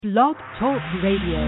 Blog Talk Radio.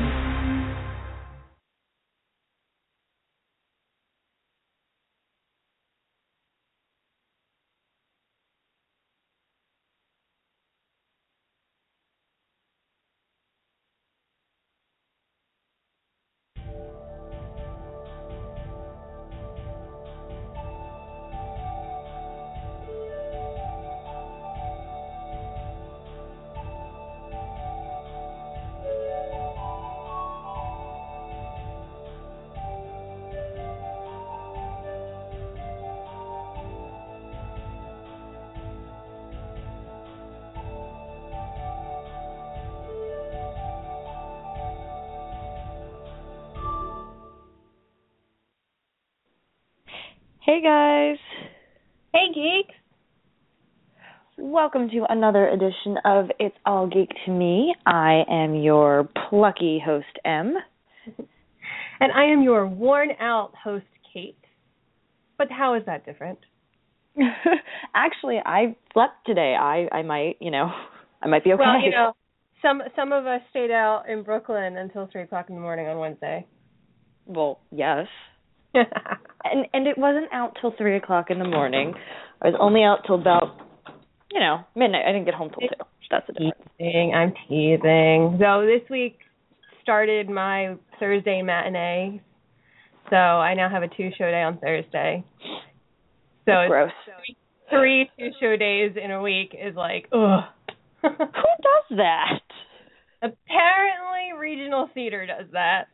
Hey guys, Hey geeks! welcome to another edition of It's All Geek to Me. I am your plucky host, M. And I am your worn-out host, Kate. But how is that different? Actually, I slept today. I might, I might be okay. Well, some of us stayed out in Brooklyn until 3 o'clock in the morning on Wednesday. Well, yes. And it wasn't out till 3 o'clock in the morning. I was only out till about, midnight. I didn't get home till 2. That's the difference. I'm teasing. So this week started my Thursday matinee. So I now have a 2-show day on Thursday. So That's gross. 3 2-show days in a week is like, ugh. Who does that? Apparently Regional Theater does that.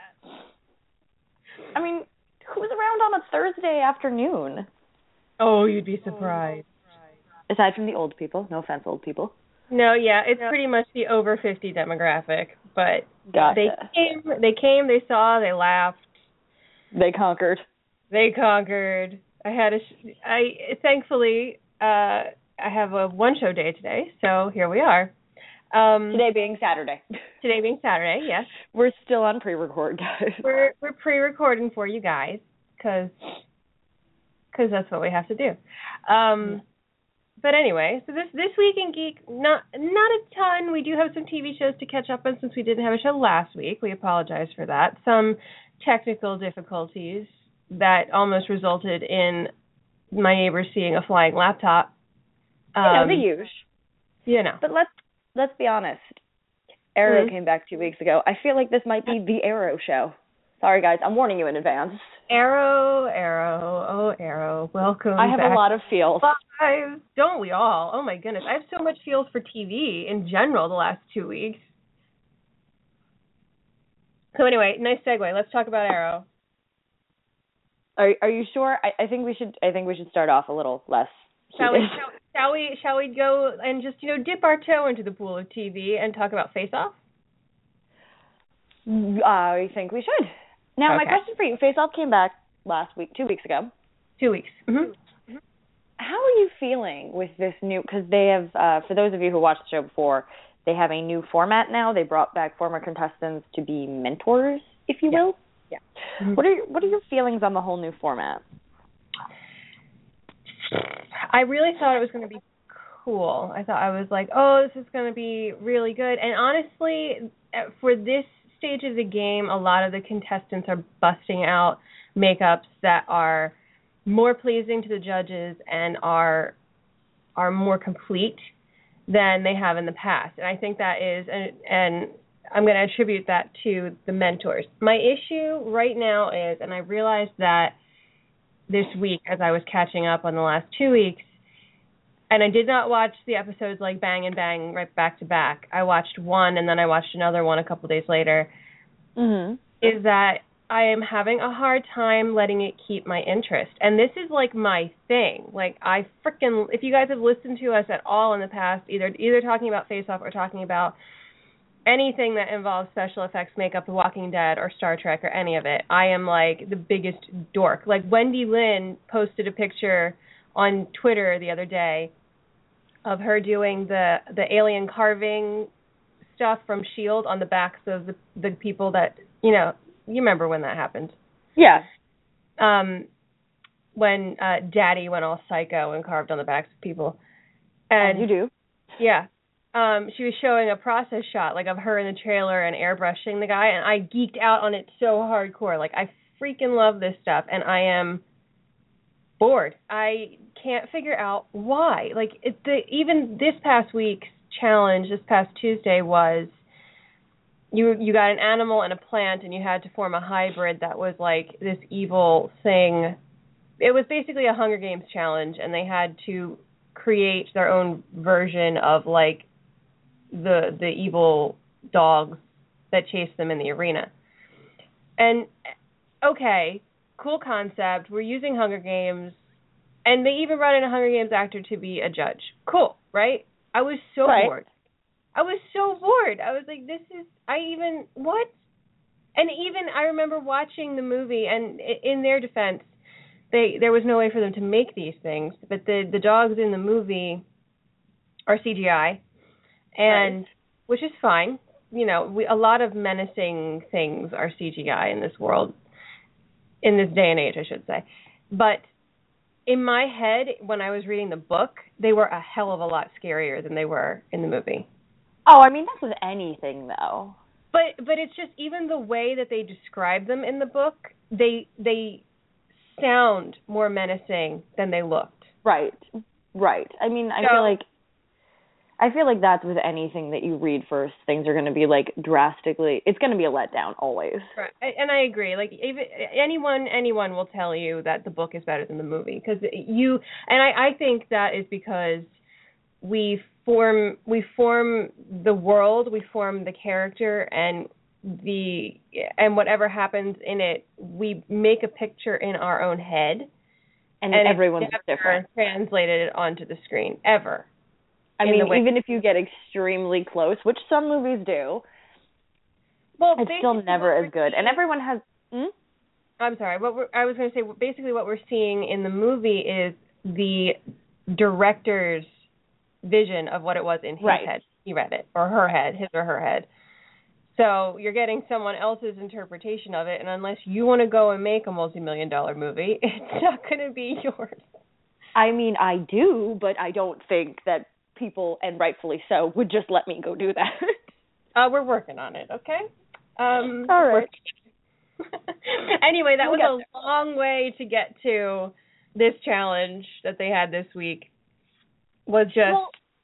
I mean, who's around on a Thursday afternoon? Oh, you'd be surprised. Aside from the old people. No offense, old people. No, yeah, it's pretty much the over 50 demographic. But Gotcha. they came, they saw, they laughed. They conquered. They conquered. Thankfully, I have a 1-show day today, so here we are. Today being Saturday. Today being Saturday, yes. We're still on pre-record, guys. We're pre-recording for you guys, because that's what we have to do. But anyway, so this week in Geek, not a ton. We do have some TV shows to catch up on since we didn't have a show last week. We apologize for that. Some technical difficulties that almost resulted in my neighbor seeing a flying laptop. The usual. But let's be honest. Arrow came back 2 weeks ago. I feel like this might be the Arrow show. Sorry, guys. I'm warning you in advance. Arrow, welcome I have back. a lot of feels. Don't we all? Oh, my goodness. I have so much feels for TV in general the last 2 weeks. So anyway, nice segue. Let's talk about Arrow. Are you sure? I think we should start off a little less. Shall we go and just dip our toe into the pool of TV and talk about Face Off? I think we should. Now, okay. My question for you: Face Off came back 2 weeks ago. 2 weeks. Mm-hmm. How are you feeling with this new? Because they have, for those of you who watched the show before, they have a new format now. They brought back former contestants to be mentors, if you will. Yeah. Mm-hmm. What are your feelings on the whole new format? I really thought it was going to be cool. I was like, oh, this is going to be really good. And honestly, for this stage of the game, a lot of the contestants are busting out makeups that are more pleasing to the judges and are more complete than they have in the past. And I think that is, and I'm going to attribute that to the mentors. My issue right now is, and I realized that this week as I was catching up on the last 2 weeks, and I did not watch the episodes like bang and bang right back to back. I watched one and then I watched another one a couple days later. Mm-hmm. Is that I am having a hard time letting it keep my interest. And this is like my thing. Like if you guys have listened to us at all in the past, either talking about Face Off or talking about anything that involves special effects, makeup, The Walking Dead, or Star Trek, or any of it, I am like the biggest dork. Like Wendy Lin posted a picture on Twitter the other day of her doing the alien carving stuff from S.H.I.E.L.D. on the backs of the people that, you remember when that happened. Yeah. When Daddy went all psycho and carved on the backs of people. And you do. Yeah. she was showing a process shot, like, of her in the trailer and airbrushing the guy, and I geeked out on it so hardcore. Like, I freaking love this stuff, and I am bored. I can't figure out why. Like, even this past week's challenge, this past Tuesday, was you got an animal and a plant, and you had to form a hybrid that was like this evil thing. It was basically a Hunger Games challenge, and they had to create their own version of, like, the evil dogs that chase them in the arena. And, okay, cool concept. We're using Hunger Games, and they even brought in a Hunger Games actor to be a judge. Cool, right? I was so bored. I was so bored. I was like, what? And even I remember watching the movie, and in their defense, there was no way for them to make these things, but the dogs in the movie are CGI, and which is fine. You know, a lot of menacing things are CGI in this world, in this day and age, I should say. But in my head, when I was reading the book, they were a hell of a lot scarier than they were in the movie. Oh, I mean, that's with anything, though. But it's just even the way that they describe them in the book, they sound more menacing than they looked. Right. I mean, I feel like that's with anything that you read first. Things are going to be, like, drastically. It's going to be a letdown always. Right, and I agree. Like, even anyone will tell you that the book is better than the movie, because I think that is because we form the world, we form the character, and whatever happens in it, we make a picture in our own head, and everyone's different. Translated it onto the screen ever. I mean, even if you get extremely close, which some movies do, it's still never as good. And everyone has. I'm sorry. I was going to say, basically, what we're seeing in the movie is the director's vision of what it was in his head. He read it, or her head, his or her head. So you're getting someone else's interpretation of it, and unless you want to go and make a multi-million-dollar movie, it's not going to be yours. I mean, I do, but I don't think that people, and rightfully so, would just let me go do that. We're working on it, okay? All right. Anyway, that was a long way to get to this challenge that they had this week. Was just,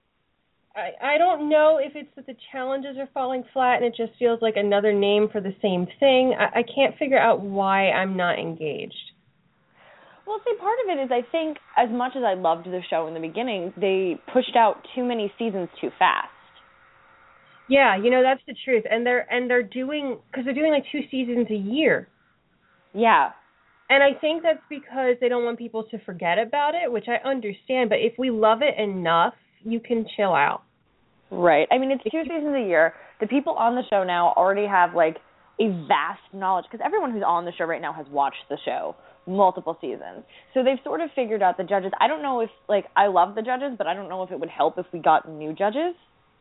I don't know if it's that the challenges are falling flat and it just feels like another name for the same thing. I can't figure out why I'm not engaged. Well, see, part of it is I think as much as I loved the show in the beginning, they pushed out too many seasons too fast. Yeah, that's the truth. And they're doing like 2 seasons a year. Yeah. And I think that's because they don't want people to forget about it, which I understand. But if we love it enough, you can chill out. Right. I mean, it's 2 seasons a year. The people on the show now already have, like, a vast knowledge, because everyone who's on the show right now has watched the show multiple seasons. So they've sort of figured out the judges. I don't know if, like, I love the judges, but I don't know if it would help if we got new judges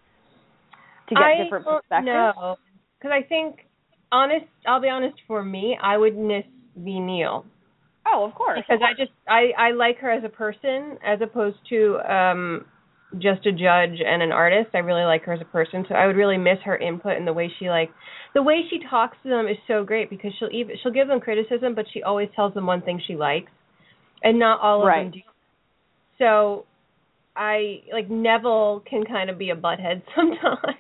to get different perspectives. No, because I think, I'll be honest, for me, I would miss V. Neal. Oh, of course. Because I like her as a person as opposed to just a judge and an artist. I really like her as a person, so I would really miss her input and the way she talks to them is so great, because she'll give them criticism, but she always tells them one thing she likes, and not all of them do. So Neville can kind of be a butthead sometimes.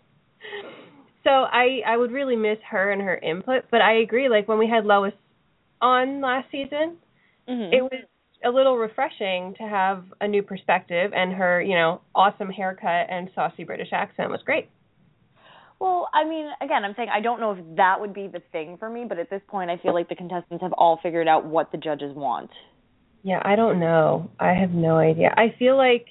So I would really miss her and her input, but I agree, like when we had Lois on last season, it was a little refreshing to have a new perspective, and her, awesome haircut and saucy British accent was great. Well, I mean, again, I'm saying I don't know if that would be the thing for me, but at this point I feel like the contestants have all figured out what the judges want. Yeah, I don't know. I have no idea. I feel like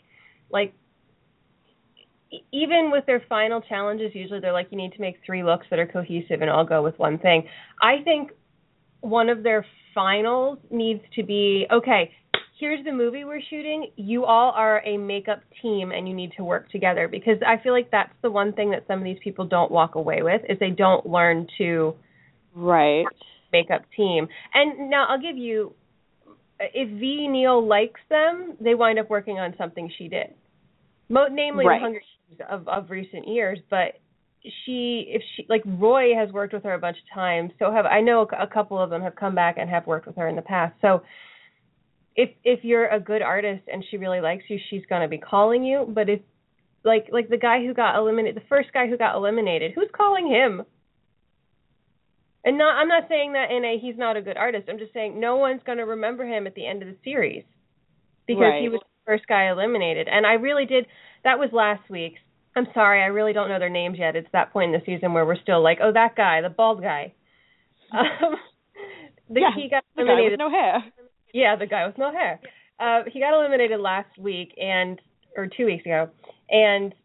even with their final challenges, usually they're like, you need to make 3 looks that are cohesive and all go with one thing. I think one of their finals needs to be, okay, here's the movie we're shooting. You all are a makeup team and you need to work together, because I feel like that's the one thing that some of these people don't walk away with, is they don't learn to makeup team. And now I'll give you, if V. Neal likes them, they wind up working on something she did. Namely, the Hunger Games of recent years, but if she like Roy has worked with her a bunch of times, so I know a couple of them have come back and have worked with her in the past. So if you're a good artist and she really likes you, she's going to be calling you. But if like the guy who got eliminated, the first guy who got eliminated, who's calling him? And I'm not saying that he's not a good artist. I'm just saying no one's going to remember him at the end of the series because he was the first guy eliminated. And I really did. That was last week's. I'm sorry, I really don't know their names yet. It's that point in the season where we're still like, oh, that guy, the bald guy. He got eliminated. The guy with no hair. Yeah, the guy with no hair. He got eliminated last week or 2 weeks ago, and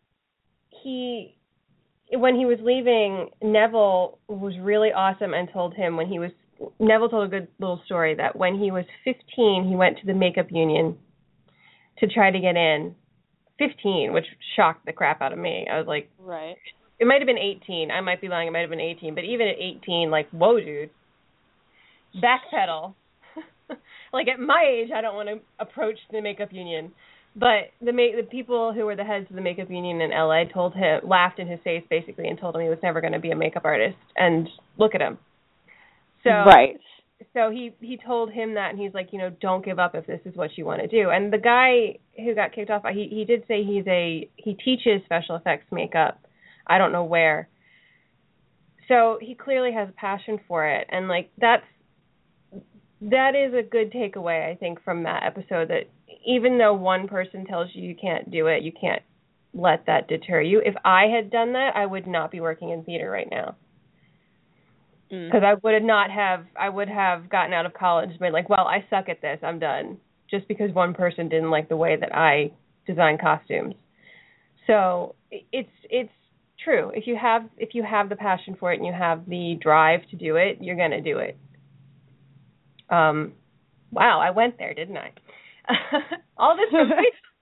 when he was leaving, Neville was really awesome and Neville told a good little story that when he was 15, he went to the makeup union to try to get in. 15, which shocked the crap out of me. I was like, right. It might have been 18. I might be lying. It might have been 18. But even at 18, like, whoa, dude. Backpedal. Like, at my age, I don't want to approach the makeup union. But the people who were the heads of the makeup union in LA laughed in his face, basically, and told him he was never going to be a makeup artist. And look at him. So, right. So he told him that, and he's like, don't give up if this is what you want to do. And the guy who got kicked off, he did say he teaches special effects makeup. I don't know where. So he clearly has a passion for it, and like that is a good takeaway, I think, from that episode. That even though one person tells you can't do it, you can't let that deter you. If I had done that, I would not be working in theater right now. Because I would have gotten out of college and been like, well, I suck at this, I'm done. Just because one person didn't like the way that I design costumes. So it's true. If you have the passion for it and you have the drive to do it, you're gonna do it. Wow, I went there, didn't I? All this for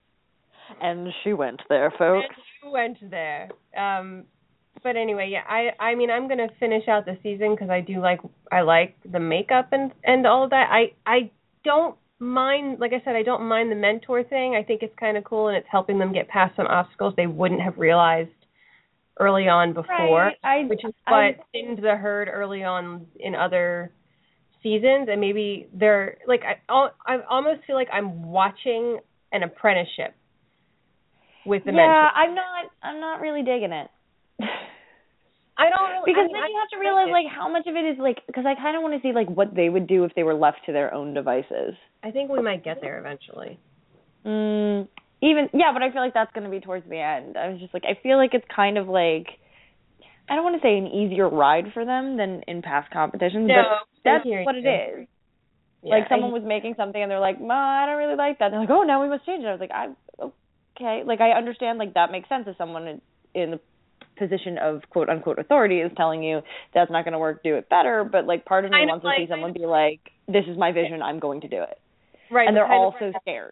And she went there, folks. And she went there. But anyway, yeah, I mean, I'm going to finish out the season because I like the makeup and all of that. I don't mind, like I said, I don't mind the mentor thing. I think it's kind of cool, and it's helping them get past some obstacles they wouldn't have realized early on before, which is what thinned the herd early on in other seasons. And maybe they're, like, I almost feel like I'm watching an apprenticeship with the mentor. Yeah, I'm not really digging it. I don't really, because then you have to realize like how much of it is like, because I kind of want to see like what they would do if they were left to their own devices. I think we might get there eventually. But I feel like that's going to be towards the end. I was just like, I feel like it's kind of like, I don't want to say an easier ride for them than in past competitions, but that's what it is. Yeah, like someone was making something and they're like, I don't really like that. They're like, oh, now we must change it. I was like, okay. Like I understand, like that makes sense if someone in the position of quote unquote authority is telling you that's not going to work, do it better. But like part of me wants to see someone be like, this is my vision, I'm going to do it. Right. And they're all so scared.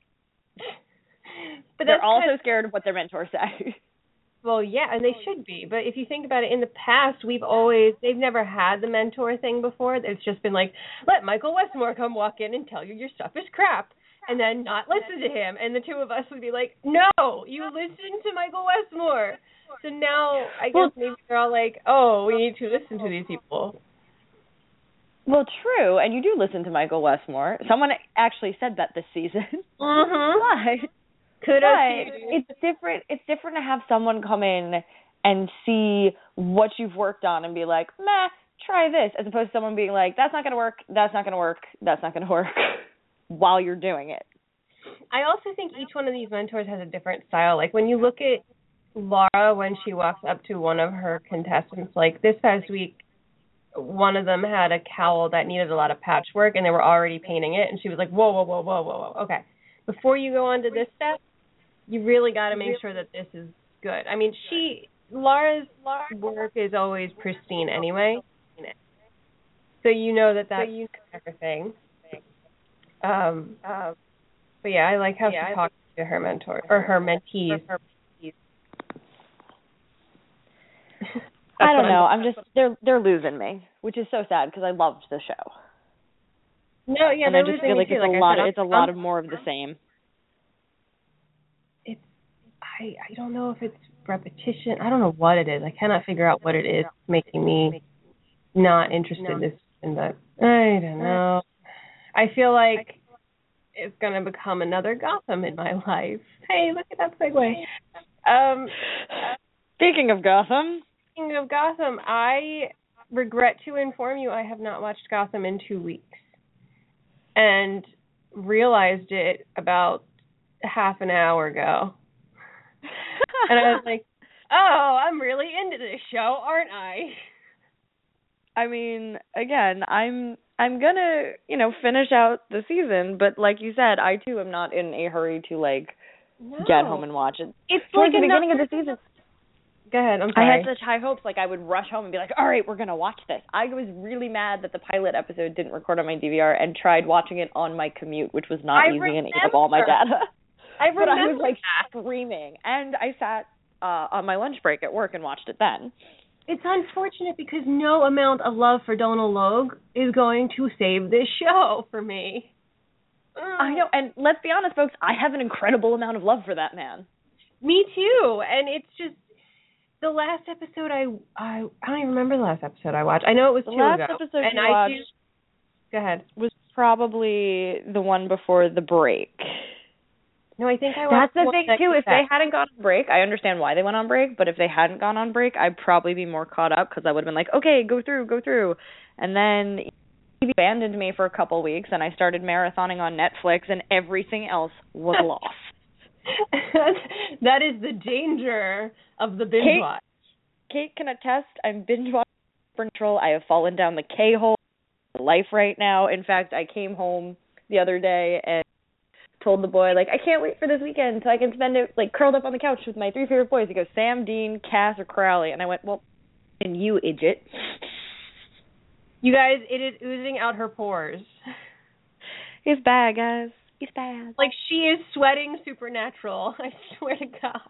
But they're all so scared of what their mentors say. Well, yeah, and they should be. But if you think about it, in the past, they've never had the mentor thing before. It's just been like, let Michael Westmore come walk in and tell you your stuff is crap, and then not listen to him. And the two of us would be like, no, you listen to Michael Westmore. So now I guess maybe they're all like, oh, we need to listen to these people. Well, true, and you do listen to Michael Westmore. Someone actually said that this season. Mm-hmm. But it's different. It's different to have someone come in and see what you've worked on and be like, meh, try this, as opposed to someone being like, that's not going to work, that's not going to work, that's not going to work, while you're doing it. I also think each one of these mentors has a different style. Like when you look at Laura, when she walks up to one of her contestants, like this past week, one of them had a cowl that needed a lot of patchwork, and they were already painting it, and she was like, whoa, okay. Before you go on to this step, you really got to make sure that this is good. I mean, Laura's work is always pristine anyway, so you know that's everything. But yeah, I like how she talks to her mentor, or her mentees. I don't know. They're losing me, which is so sad because I loved the show. No, yeah, and I just feel like it's a lot of more of the same. I don't know if it's repetition. I don't know what it is. I cannot figure out what it is making me not interested in this season, but I don't know. I feel like it's going to become another Gotham in my life. Hey, look at that segue. Speaking of Gotham, I regret to inform you I have not watched Gotham in 2 weeks. And realized it about half an hour ago. And I was like, oh, I'm really into this show, aren't I? I mean, again, I'm gonna, finish out the season, but like you said, I too am not in a hurry to get home and watch it. It's like the beginning of the season. Go ahead, I'm sorry. I had such high hopes, I would rush home and be like, all right, we're going to watch this. I was really mad that the pilot episode didn't record on my DVR and tried watching it on my commute, which was not using and ate up all my data. I remember. But I was, screaming. And I sat on my lunch break at work and watched it then. It's unfortunate because no amount of love for Donal Logue is going to save this show for me. I know, and let's be honest, folks, I have an incredible amount of love for that man. Me too, and it's just, the last episode I don't even remember the last episode I watched. I know it was 2 ago. The last episode and you watched go ahead. Was probably the one before the break. No, I think I watched. That's the thing too. If they hadn't gone on break, I understand why they went on break. But if they hadn't gone on break, I'd probably be more caught up because I would have been like, okay, go through. And then he abandoned me for a couple weeks, and I started marathoning on Netflix, and everything else was lost. That is the danger of the binge watch. Kate can attest. I'm binge watching Supernatural. I have fallen down the K-hole of life right now. In fact, I came home the other day and told the boy, I can't wait for this weekend so I can spend it, curled up on the couch with my 3 favorite boys. He goes, Sam, Dean, Cass, or Crowley. And I went, well, and you, idiot. You guys, it is oozing out her pores. He's bad, guys. He's bad. She is sweating Supernatural. I swear to God.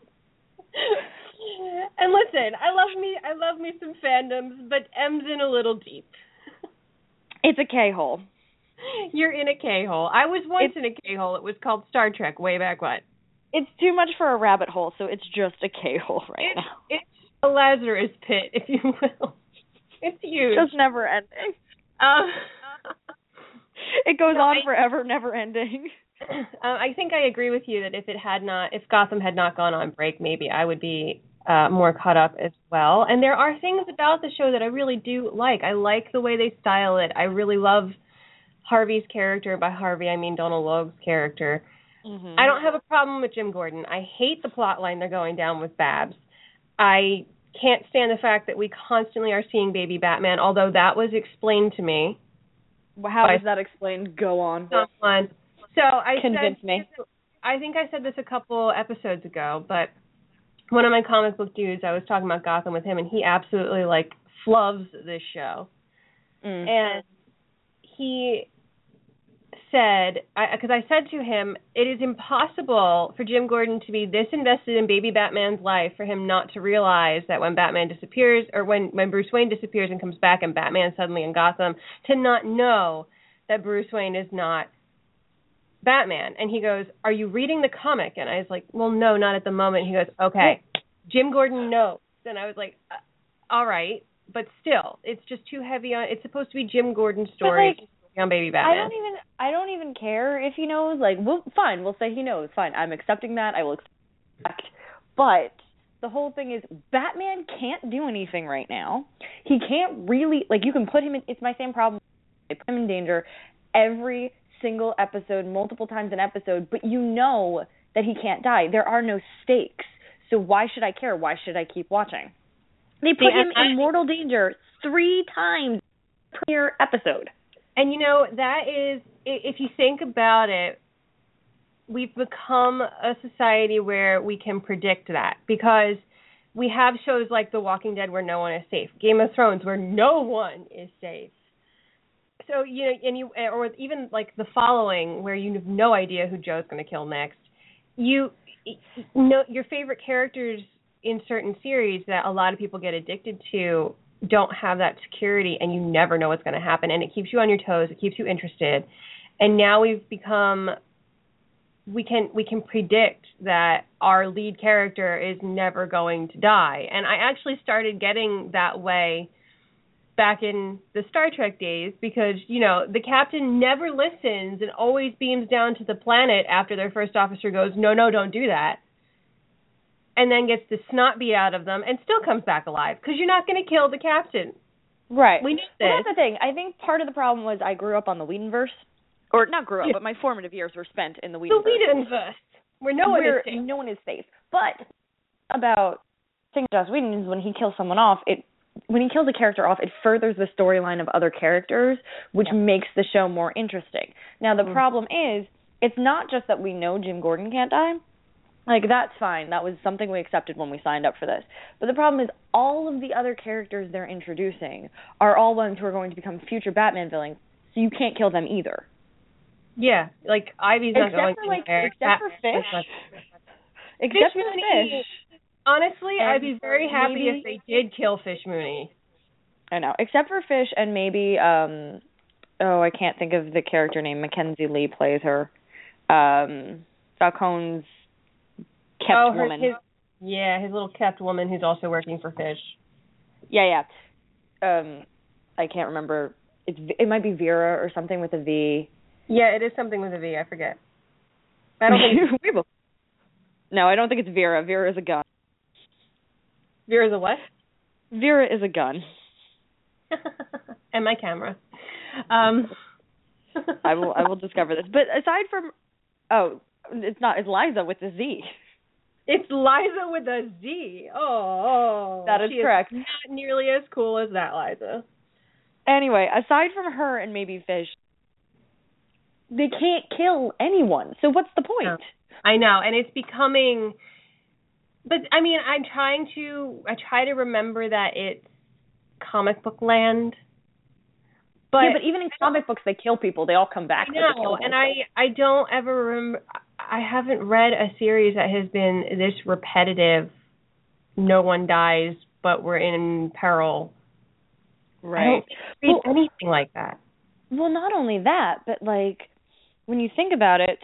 And listen, I love me some fandoms, but M's in a little deep. It's a K-hole. You're in a K-hole. I was once in a K-hole. It was called Star Trek way back when. It's too much for a rabbit hole, so it's just a K-hole now. It's a Lazarus pit, if you will. It's huge. Just never ending. It goes on forever, never ending. I think I agree with you that if Gotham had not gone on break, maybe I would be more caught up as well. And there are things about the show that I really do like. I like the way they style it. I really love Harvey's character. By Harvey, I mean Donal Logue's character. Mm-hmm. I don't have a problem with Jim Gordon. I hate the plot line they're going down with Babs. I can't stand the fact that we constantly are seeing baby Batman, although that was explained to me. How is that explained? Go on. Someone. So Convince me. I think I said this a couple episodes ago, but one of my comic book dudes, I was talking about Gotham with him, and he absolutely loves this show. Mm. And he said, because I said to him, it is impossible for Jim Gordon to be this invested in baby Batman's life for him not to realize that when Batman disappears, or when Bruce Wayne disappears and comes back and Batman's suddenly in Gotham, to not know that Bruce Wayne is not Batman. And he goes, are you reading the comic? And I was like, well, no, not at the moment. He goes, okay, Jim Gordon knows. And I was like, all right, but still, it's just too heavy on, it's supposed to be Jim Gordon's story on baby Batman. I don't even care if he knows. Fine, we'll say he knows. Fine, I'm accepting that. I will accept. But the whole thing is, Batman can't do anything right now. He can't really, you can put him in, it's my same problem. I put him in danger every single episode, multiple times an episode, but you know that he can't die. There are no stakes. So why should I care? Why should I keep watching? They put him in mortal danger 3 times per episode. And that is, if you think about it, we've become a society where we can predict that, because we have shows like The Walking Dead where no one is safe, Game of Thrones where no one is safe. So, or even The Following, where you have no idea who Joe's going to kill next. You know, your favorite characters in certain series that a lot of people get addicted to don't have that security, and you never know what's going to happen, and it keeps you on your toes, it keeps you interested. And now we've become we can predict that our lead character is never going to die. And I actually started getting that way back in the Star Trek days because, the captain never listens and always beams down to the planet after their first officer goes, no, don't do that. And then gets the snot beat out of them and still comes back alive because you're not going to kill the captain. Right. We knew this. Well, that's the thing. I think part of the problem was I grew up on the Whedonverse. Or not grew up, but my formative years were spent in the Whedonverse. The Whedonverse. Where no one is safe. No one is safe. But about Joss Whedon is when he kills someone off, when he kills a character off, it furthers the storyline of other characters, which makes the show more interesting. Now, the problem is, it's not just that we know Jim Gordon can't die. Like, that's fine. That was something we accepted when we signed up for this. But the problem is all of the other characters they're introducing are all ones who are going to become future Batman villains, so you can't kill them either. Yeah, like, Ivy's not going anywhere. Except for Fish. Except for Fish. Honestly, I'd be very happy if they did kill Fish Mooney. I know. Except for Fish and maybe, I can't think of the character name. Mackenzie Lee plays her. Falcone's kept woman. His little kept woman who's also working for Fish. Yeah. I can't remember. It might be Vera or something with a V. Yeah, it is something with a V. I forget. I don't think No, I don't think it's Vera. Vera is a gun. Vera's a what? Vera is a gun. And my camera. I will discover this. But aside from, it's not. It's Liza with a Z. It's Liza with a Z. Oh, that is correct. Not nearly as cool as that, Liza. Anyway, aside from her and maybe Fish, they can't kill anyone. So what's the point? No. I know, and it's becoming. But I mean, I try to remember that it's comic book land. But yeah, but even in comic books, they kill people. They all come back. I know, and I don't ever remember. I haven't read a series that has been this repetitive. No one dies, but we're in peril. Right. I don't read anything like that. Well, not only that, but like when you think about it,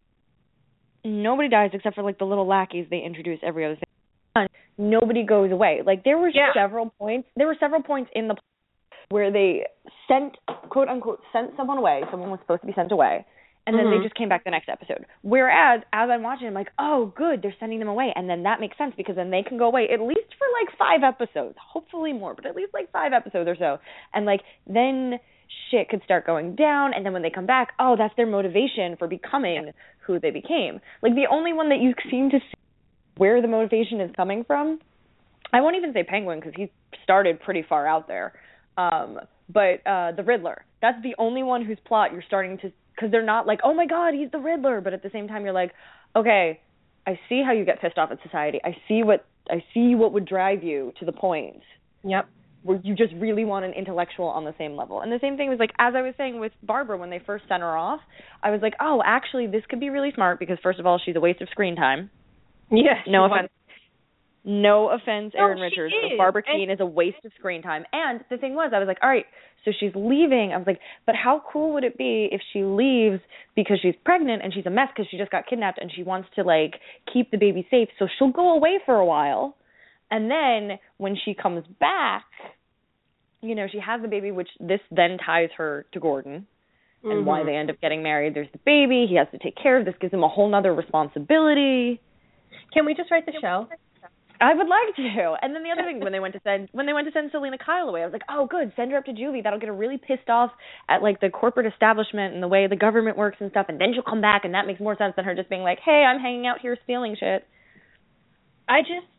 nobody dies except for like the little lackeys they introduce every other thing. Nobody goes away. Like there were several points. There were several points in the where they sent, quote unquote, sent someone away. Someone was supposed to be sent away. And then they just came back the next episode. Whereas, as I'm watching, I'm like, oh, good, they're sending them away. And then that makes sense because then they can go away at least for like 5 episodes. Hopefully more, but at least like 5 episodes or so. And like, then shit could start going down. And then when they come back, oh, that's their motivation for becoming who they became. Like, the only one that you seem to see where the motivation is coming from, I won't even say Penguin because he started pretty far out there. But the Riddler, that's the only one whose plot you're starting to, because they're not like, oh my God, he's the Riddler, but at the same time you're like, okay, I see how you get pissed off at society. I see what would drive you to the point. Yep. Where you just really want an intellectual on the same level. And the same thing was like, as I was saying with Barbara when they first sent her off, I was like, oh, actually, this could be really smart because first of all, she's a waste of screen time. Yeah. No offense. No offense, Erin Richards. Is. But Barbara Keane is a waste of screen time. And the thing was, I was like, all right, so she's leaving. I was like, but how cool would it be if she leaves because she's pregnant and she's a mess because she just got kidnapped and she wants to, like, keep the baby safe. So she'll go away for a while. And then when she comes back, you know, she has the baby, which this then ties her to Gordon and why they end up getting married. There's the baby. He has to take care of this. Gives him a whole nother responsibility. Can we just write the show? I would like to. And then the other thing, when they went to send Selena Kyle away, I was like, oh, good, send her up to juvie. That'll get her really pissed off at, like, the corporate establishment and the way the government works and stuff, and then she'll come back, and that makes more sense than her just being like, hey, I'm hanging out here stealing shit. I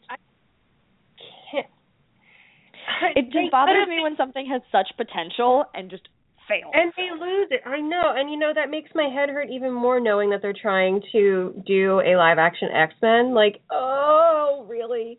can't. It just bothers me when something has such potential and just fails. And they lose it. I know. And, you know, that makes my head hurt even more knowing that they're trying to do a live-action X-Men. Like, oh, really?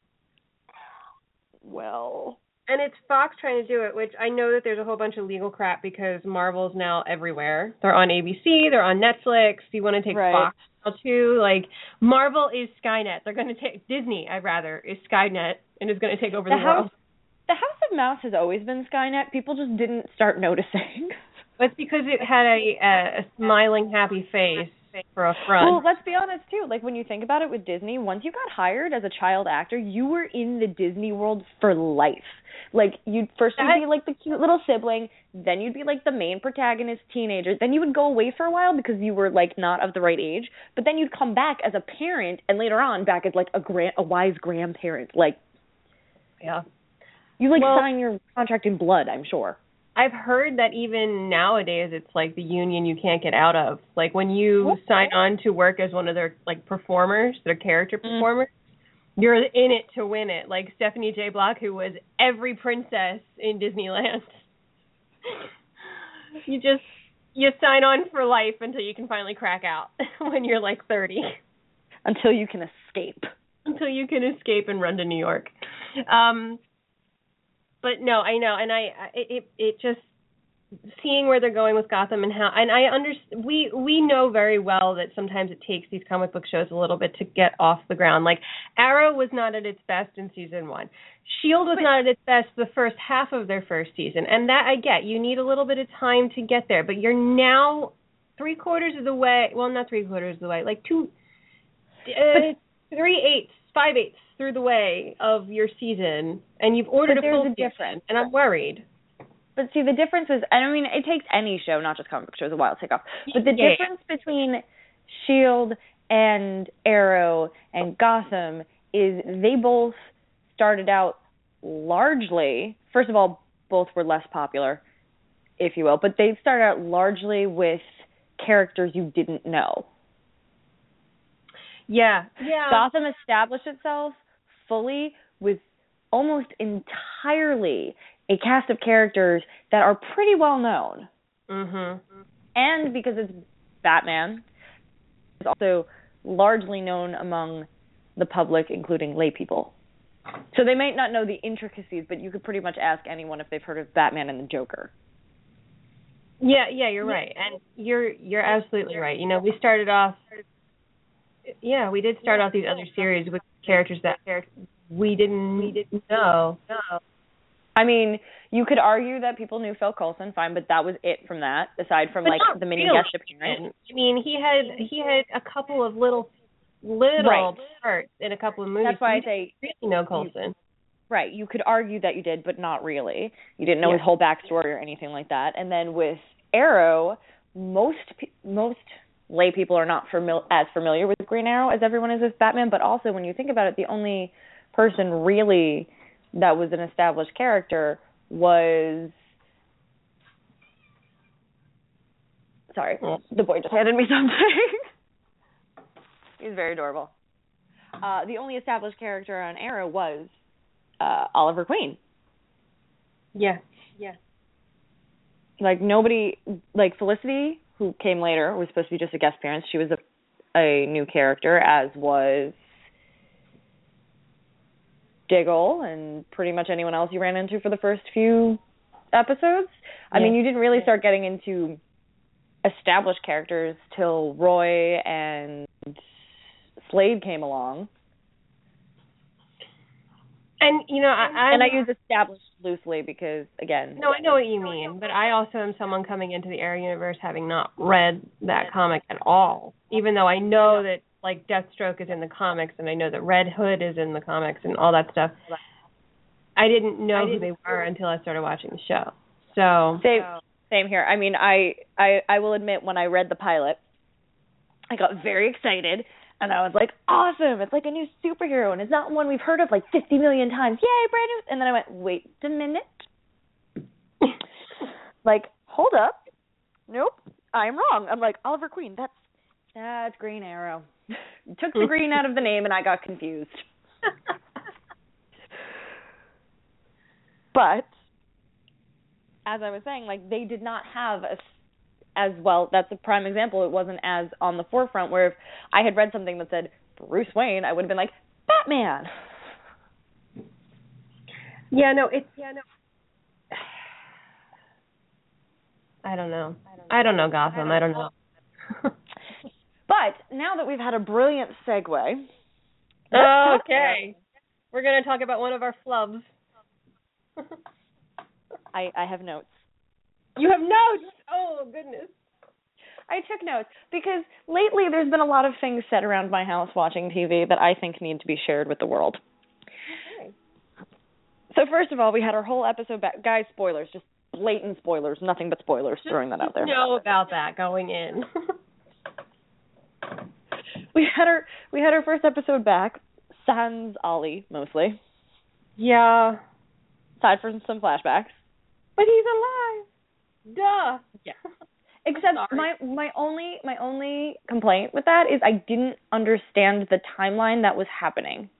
Well. And it's Fox trying to do it, which I know that there's a whole bunch of legal crap because Marvel's now everywhere. They're on ABC. They're on Netflix. You want to take Fox now, too? Like, Marvel is Skynet. They're going to take Disney, is Skynet, and is going to take over the world. The House of Mouse has always been Skynet. People just didn't start noticing. It's because it had a smiling, happy face for a front. Well, let's be honest too. Like when you think about it with Disney, once you got hired as a child actor, you were in the Disney world for life. Like you'd be like the cute little sibling, then you'd be like the main protagonist teenager, then you would go away for a while because you were like not of the right age, but then you'd come back as a parent and later on back as like a wise grandparent. Like yeah. You sign your contract in blood, I'm sure. I've heard that even nowadays it's like the union you can't get out of. Like when you sign on to work as one of their like performers, their character performers, you're in it to win it. Like Stephanie J. Block, who was every princess in Disneyland. You sign on for life until you can finally crack out when you're like 30. Until you can escape. Until you can escape and run to New York. But no, I know, and it just seeing where they're going with Gotham and how, and I understand. We know very well that sometimes it takes these comic book shows a little bit to get off the ground. Like Arrow was not at its best in season 1. S.H.I.E.L.D. was not at its best the first half of their first season, and that I get. You need a little bit of time to get there, but you're now 3/4 of the way. Well, not 3/4 of the way, like 3/8, 5/8 through the way of your season, and you've ordered a full season, and I'm worried. But see, the difference is, and I mean, it takes any show, not just comic book shows, a while to take off. But the difference between S.H.I.E.L.D. and Arrow and Gotham is they both started out largely, first of all, both were less popular, if you will, but they started out largely with characters you didn't know. Yeah. Gotham established itself fully with almost entirely a cast of characters that are pretty well known. Mm-hmm. And because it's Batman, it's also largely known among the public, including lay people. So they might not know the intricacies, but you could pretty much ask anyone if they've heard of Batman and the Joker. Yeah, you're right. And you're absolutely right. You know, we started off we did start off these other series with characters that we didn't know. I mean, you could argue that people knew Phil Coulson, fine, but that was it from that, aside from like the mini guest appearance. I mean, he had a couple of little parts in a couple of movies. That's why I say really know Coulson. Right, you could argue that you did, but not really. You didn't know his whole backstory or anything like that. And then with Arrow, most lay people are not as familiar with Green Arrow as everyone is with Batman, but also when you think about it, the only person really that was an established character was... Sorry, the boy just handed me something. He's very adorable. The only established character on Arrow was Oliver Queen. Yeah. Like nobody, like Felicity, who came later, was supposed to be just a guest appearance. She was a new character, as was Diggle and pretty much anyone else you ran into for the first few episodes. I mean, you didn't really start getting into established characters till Roy and Slade came along. And, you know, I use established loosely because, again... No, I know what you mean, but I also am someone coming into the Arrow universe having not read that comic at all, even though I know that, like, Deathstroke is in the comics, and I know that Red Hood is in the comics and all that stuff. I didn't know who they were until I started watching the show. So Same here. I mean, I will admit, when I read the pilot, I got very excited. And I was like, awesome, it's like a new superhero, and it's not one we've heard of like 50 million times. Yay, brand new. And then I went, wait a minute. Like, hold up. Nope, I'm wrong. I'm like, Oliver Queen, that's Green Arrow. Took the green out of the name, and I got confused. But, as I was saying, like, they did not have as well, that's a prime example. It wasn't as on the forefront, where if I had read something that said Bruce Wayne, I would have been like, Batman. I don't know. I don't know Gotham. I don't know. But now that we've had a brilliant segue. Okay. We're going to talk about one of our flubs. I have notes. You have notes? Oh, goodness. I took notes because lately there's been a lot of things said around my house watching TV that I think need to be shared with the world. Okay. So first of all, we had our whole episode back. Guys, spoilers, just blatant spoilers, nothing but spoilers, throwing that out there. Know about that going in. We had our first episode back, sans Ollie mostly. Yeah. Aside from some flashbacks. But he's alive. Duh. Yeah. Except my only complaint with that is I didn't understand the timeline that was happening.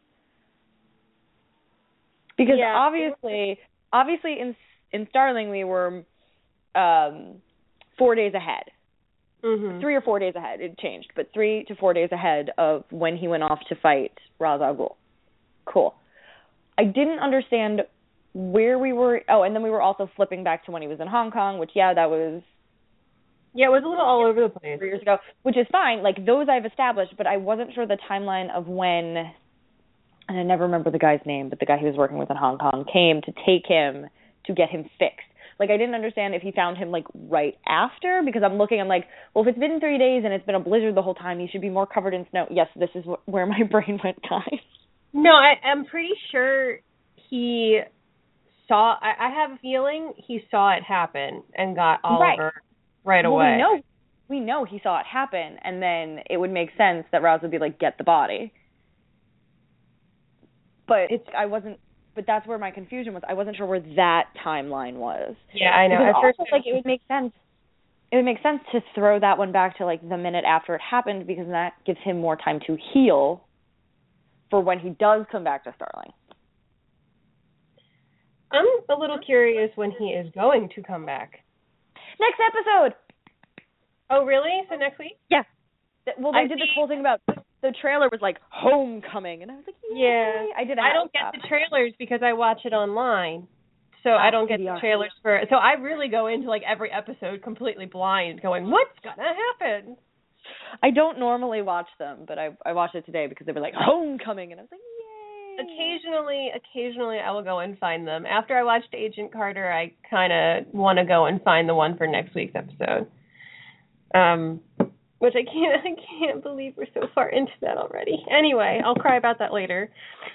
Because obviously in Starling we were 4 days ahead. Mm-hmm. 3 or 4 days ahead. It changed, but 3 to 4 days ahead of when he went off to fight Ra's al Ghul. Cool. I didn't understand where we were. Oh, and then we were also flipping back to when he was in Hong Kong, which, that was... Yeah, it was a little all over the place. 3 years ago, which is fine. Like, those I've established, but I wasn't sure the timeline of when, and I never remember the guy's name, but the guy he was working with in Hong Kong came to take him to get him fixed. Like, I didn't understand if he found him, like, right after, because I'm like, well, if it's been 3 days and it's been a blizzard the whole time, he should be more covered in snow. Yes, this is where my brain went, guys. No, I'm pretty sure he saw, I have a feeling he saw it happen and got Oliver right away. We know he saw it happen, and then it would make sense that Rouse would be like, get the body. But but that's where my confusion was. I wasn't sure where that timeline was. Yeah, I know. At first, it would make sense. It would make sense to throw that one back to, like, the minute after it happened, because that gives him more time to heal for when he does come back to Starling. I'm a little curious when he is going to come back. Next episode! Oh, really? So next week? Yeah. Well, they did this whole thing about the trailer was like homecoming, and I was like, yay. Yeah. I don't get the trailers because I watch it online. So I don't get the trailers so I really go into like every episode completely blind, going, what's gonna happen? I don't normally watch them, but I watched it today because they were like homecoming, and I was like, yay. Occasionally I will go and find them. After I watched Agent Carter, I kind of want to go and find the one for next week's episode. Which I can't believe we're so far into that already. Anyway, I'll cry about that later.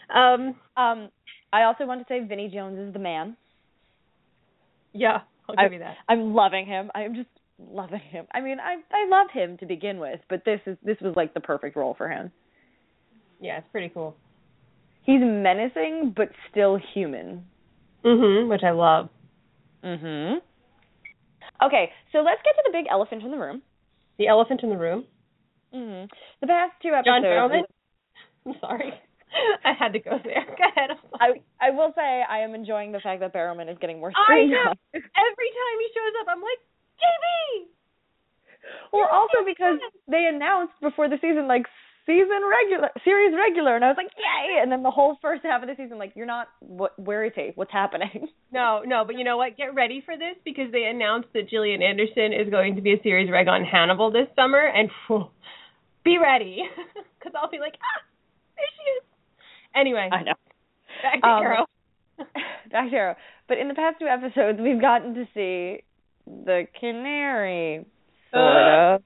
I also want to say Vinnie Jones is the man. Yeah, I'll give you that. I'm loving him. I'm just loving him. I mean, I love him to begin with, but this was like the perfect role for him. Yeah, it's pretty cool. He's menacing but still human. Which I love. Okay, so let's get to the big elephant in the room. The elephant in the room? The past 2 episodes... John Barrowman? I'm sorry. I had to go there. Go ahead. I will say I am enjoying the fact that Barrowman is getting more screen time. Every time he shows up, I'm like, JB! Well, also because they announced before the season, like, series regular, and I was like, yay! And then the whole first half of the season, like, you're not, where is he? What's happening? No, but you know what? Get ready for this, because they announced that Gillian Anderson is going to be a series reg on Hannibal this summer, and be ready, because I'll be like, there she is. Anyway. I know. Back to Arrow. Back to Arrow. But in the past 2 episodes, we've gotten to see the Canary, sort of.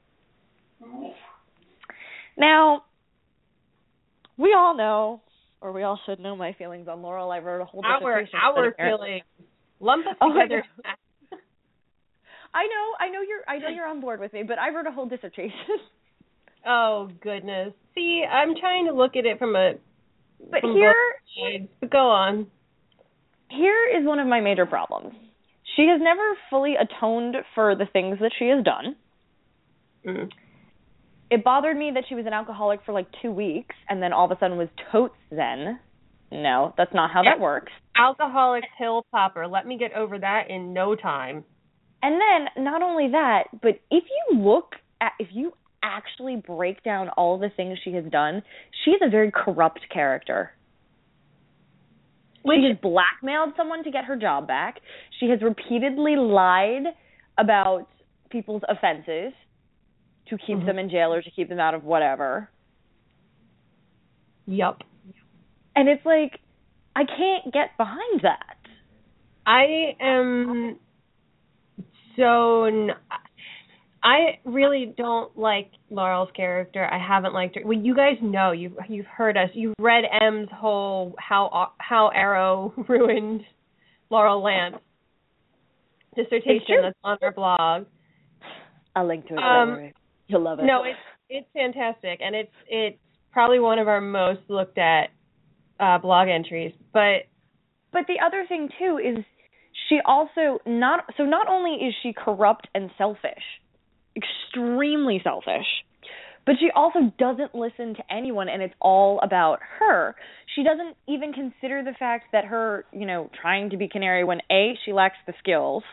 Now, we all know, or we all should know my feelings on Laurel. I wrote a whole dissertation. Our feelings. Lump us together. I know you're on board with me, but I wrote a whole dissertation. Oh goodness. See, I'm trying to look at it from But go on. Here is one of my major problems. She has never fully atoned for the things that she has done. It bothered me that she was an alcoholic for like 2 weeks and then all of a sudden was totes zen. No, that's not how that works. Alcoholic pill popper. Let me get over that in no time. And then, not only that, but if you actually break down all the things she has done, she is a very corrupt character. She has blackmailed someone to get her job back. She has repeatedly lied about people's offenses to keep them in jail or to keep them out of whatever. Yup. And it's like, I can't get behind that. I am so... I really don't like Laurel's character. I haven't liked her. Well, you guys know, you've heard us. You've read M's whole how Arrow ruined Laurel Lance dissertation that's on our blog. I'll link to it. Don't worry. You'll love it. No, it's fantastic, and it's probably one of our most looked at blog entries. But the other thing too is she also not only is she corrupt and selfish, extremely selfish, but she also doesn't listen to anyone, and it's all about her. She doesn't even consider the fact that her, trying to be Canary when A, she lacks the skills.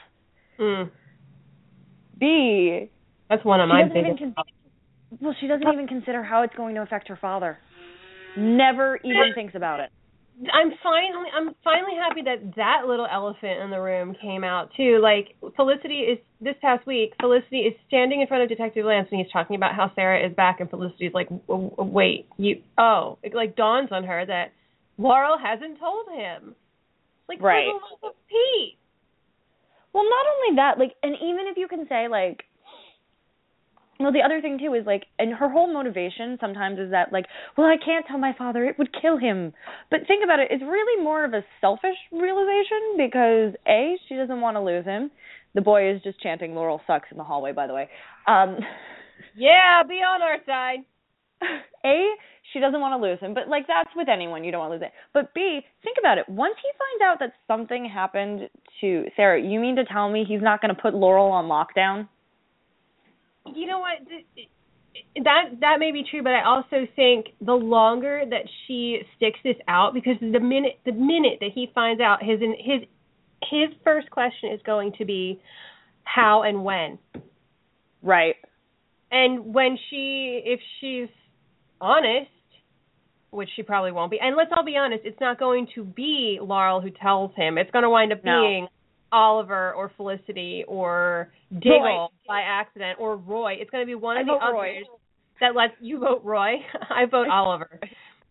B, that's one of my biggest. She doesn't even consider how it's going to affect her father. Never even thinks about it. I'm finally happy that little elephant in the room came out too. Like this past week, Felicity is standing in front of Detective Lance and he's talking about how Sarah is back, and Felicity's like, wait, it like dawns on her that Laurel hasn't told him. Like, right. For the love of Pete. Well, not only that, like, and even if you can say, like, well, the other thing, too, is, like, and her whole motivation sometimes is that, like, well, I can't tell my father, it would kill him. But think about it, it's really more of a selfish realization because, A, she doesn't want to lose him. The boy is just chanting Laurel sucks in the hallway, by the way. Yeah, be on our side. A, she doesn't want to lose him, but, like, that's with anyone. You don't want to lose it. But B, think about it. Once he finds out that something happened to Sarah, you mean to tell me he's not going to put Laurel on lockdown? You know what? That may be true, but I also think the longer that she sticks this out, because the minute that he finds out, his first question is going to be how and when. Right. And if she's honest, which she probably won't be, and let's all be honest, it's not going to be Laurel who tells him. It's going to wind up being Oliver or Felicity or Diggle by accident or Roy. It's going to be one of the others that lets you vote Roy. I vote Oliver.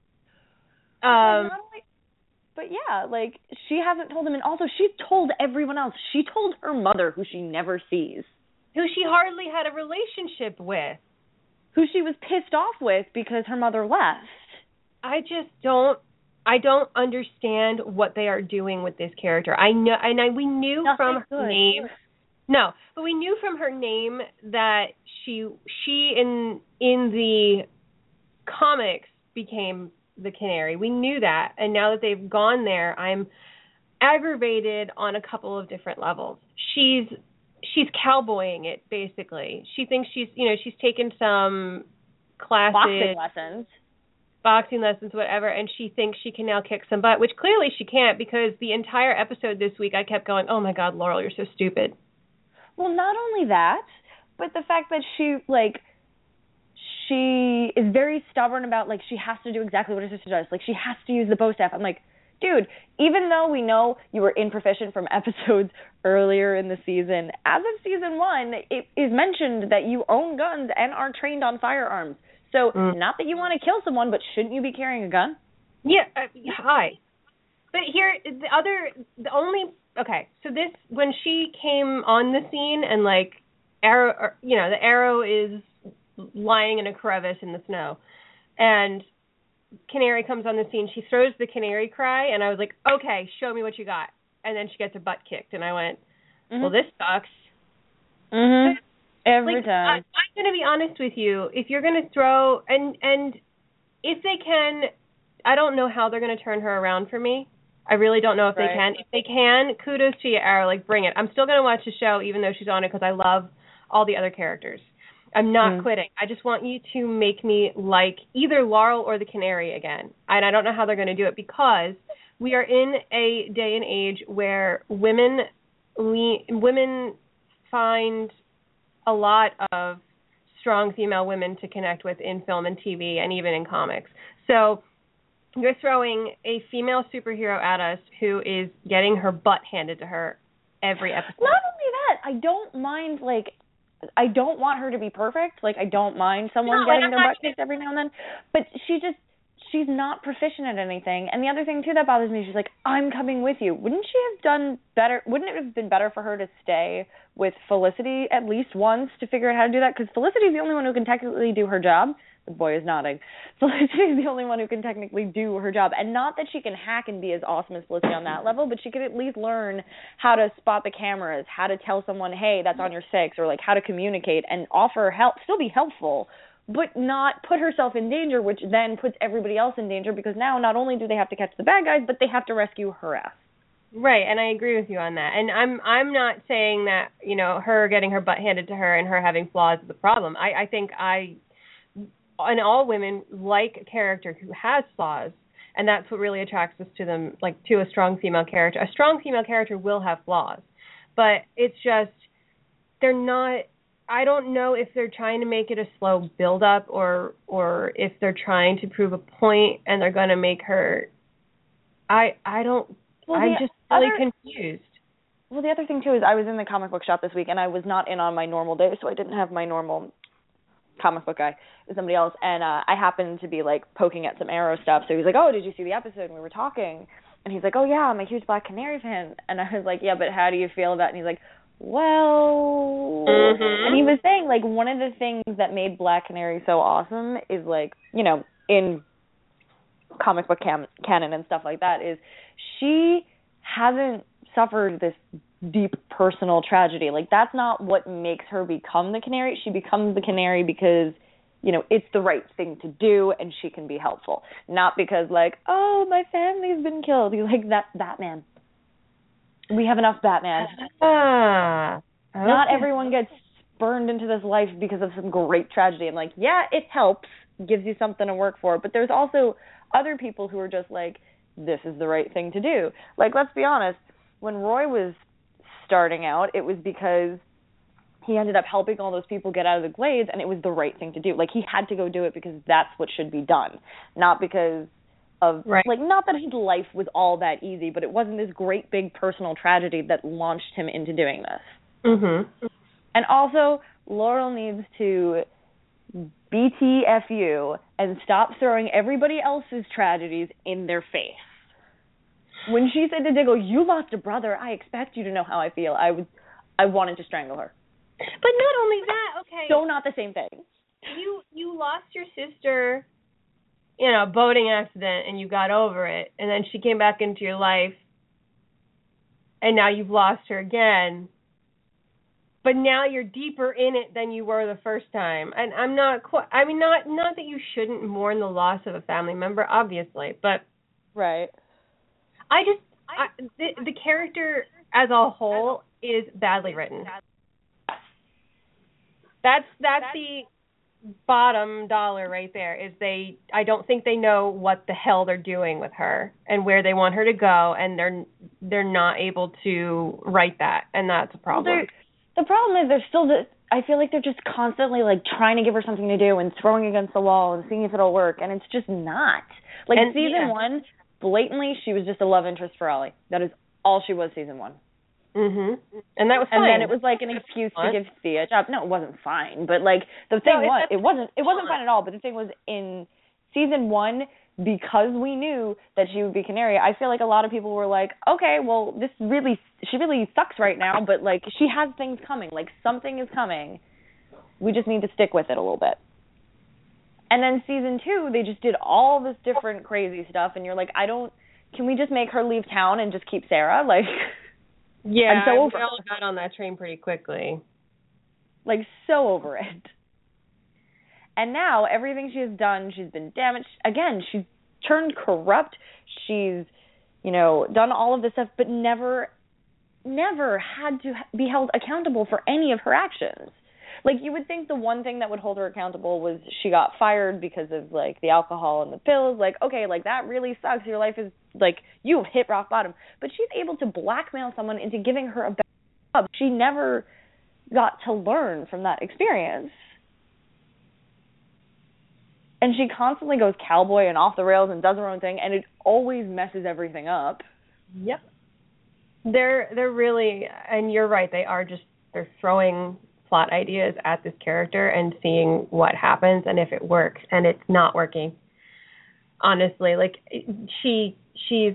But yeah, like, she hasn't told him, and also she's told everyone else. She told her mother, who she never sees. Who she hardly had a relationship with. Who she was pissed off with because her mother left. I don't understand what they are doing with this character. I know, and we knew from her name. No, but we knew from her name that she in the comics became the Canary. We knew that, and now that they've gone there, I'm aggravated on a couple of different levels. She's cowboying it, basically. She thinks she's taken some classes. Boxing lessons, whatever, and she thinks she can now kick some butt, which clearly she can't, because the entire episode this week I kept going, oh my God, Laurel, you're so stupid. Well, not only that, but the fact that she is very stubborn about, like, she has to do exactly what her sister does. Like, she has to use the bow staff. I'm like, dude, even though we know you were improficient from episodes earlier in the season, as of season 1, it is mentioned that you own guns and are trained on firearms. So, not that you want to kill someone, but shouldn't you be carrying a gun? Yeah, hi. But here, so this, when she came on the scene and, like, the arrow is lying in a crevice in the snow, and Canary comes on the scene, she throws the canary cry, and I was like, okay, show me what you got. And then she gets her butt kicked, and I went, well, this sucks. Mm-hmm. Every time. I'm going to be honest with you. If you're going to throw, and if they can, I don't know how they're going to turn her around for me. I really don't know if they can. If they can, kudos to you, Arrow. Like, bring it. I'm still going to watch the show, even though she's on it, because I love all the other characters. I'm not quitting. I just want you to make me like either Laurel or the Canary again. And I don't know how they're going to do it, because we are in a day and age where women find a lot of strong female women to connect with in film and TV and even in comics. So you're throwing a female superhero at us who is getting her butt handed to her every episode. Not only that, I don't mind, like, I don't want her to be perfect. Like, I don't mind someone getting their butt kicked every now and then. But she's not proficient at anything. And the other thing, too, that bothers me, she's like, I'm coming with you. Wouldn't she have done better? Wouldn't it have been better for her to stay with Felicity at least once to figure out how to do that? Because Felicity is the only one who can technically do her job. The boy is nodding. Felicity is the only one who can technically do her job. And not that she can hack and be as awesome as Felicity on that level, but she could at least learn how to spot the cameras, how to tell someone, hey, that's on your 6, or like how to communicate and offer help, still be helpful, but not put herself in danger, which then puts everybody else in danger, because now not only do they have to catch the bad guys, but they have to rescue her ass. Right, and I agree with you on that. And I'm not saying that, you know, her getting her butt handed to her and her having flaws is the problem. I think and all women like a character who has flaws, and that's what really attracts us to them, like to a strong female character. A strong female character will have flaws, but it's just they're not. I don't know if they're trying to make it a slow build up, or if they're trying to prove a point and they're going to make her. I'm just really confused. Well, the other thing too is I was in the comic book shop this week, and I was not in on my normal day, so I didn't have my normal comic book guy. It was somebody else, and I happened to be like poking at some Arrow stuff. So he was like, "Oh, did you see the episode?" And we were talking, and he's like, "Oh yeah, I'm a huge Black Canary fan." And I was like, "Yeah, but how do you feel about it?" And he's like, "Well," and he was saying like one of the things that made Black Canary so awesome is like, you know, in comic book canon and stuff like that, is she hasn't suffered this deep personal tragedy. Like, that's not what makes her become the Canary. She becomes the Canary because, you know, it's the right thing to do and she can be helpful. Not because, like, oh, my family's been killed. You're like, that's Batman. We have enough Batman. Okay. Not everyone gets burned into this life because of some great tragedy. And, like, yeah, it helps, gives you something to work for. But there's also other people who are just like, this is the right thing to do. Like, let's be honest, when Roy was starting out, it was because he ended up helping all those people get out of the Glades, and it was the right thing to do. Like, he had to go do it because that's what should be done, not because of, like, not that his life was all that easy, but it wasn't this great big personal tragedy that launched him into doing this. Mm-hmm. And also, Laurel needs to BTFU and stop throwing everybody else's tragedies in their face. When she said to Diggle, "You lost a brother, I expect you to know how I feel," I wanted to strangle her. But not only that, okay. So not the same thing. You lost your sister in a boating accident and you got over it, and then she came back into your life, and now you've lost her again. But now you're deeper in it than you were the first time. And I'm not quite, I mean, not that you shouldn't mourn the loss of a family member, obviously, but right. The character as a whole is badly written. That's the bottom dollar right there. Is I don't think they know what the hell they're doing with her and where they want her to go, and they're not able to write that, and that's a problem. The problem is I feel like they're just constantly like trying to give her something to do and throwing against the wall and seeing if it'll work, and it's just not. Like, in season 1, blatantly, she was just a love interest for Ollie. That is all she was season 1. Mhm. And that was fine. And then it was like an excuse to give Thea a job. No, it wasn't fine, but like the thing it wasn't fine at all. But the thing was, in season 1, because we knew that she would be Canary, I feel like a lot of people were like, okay, well, she really sucks right now, but like she has things coming. Like, something is coming. We just need to stick with it a little bit. And then season 2, they just did all this different crazy stuff, and you're like, can we just make her leave town and just keep Sarah? Like, yeah, we all got on that train pretty quickly. Like, so over it. And now, everything she has done, she's been damaged. Again, she's turned corrupt. She's, you know, done all of this stuff, but never had to be held accountable for any of her actions. Like, you would think the one thing that would hold her accountable was she got fired because of, like, the alcohol and the pills. Like, okay, like, that really sucks. Your life is, like, you've hit rock bottom. But she's able to blackmail someone into giving her a better job. She never got to learn from that experience. And she constantly goes cowboy and off the rails and does her own thing, and it always messes everything up. Yep. They're really, and you're right, they're throwing plot ideas at this character and seeing what happens and if it works, and it's not working. honestly. Like, she's,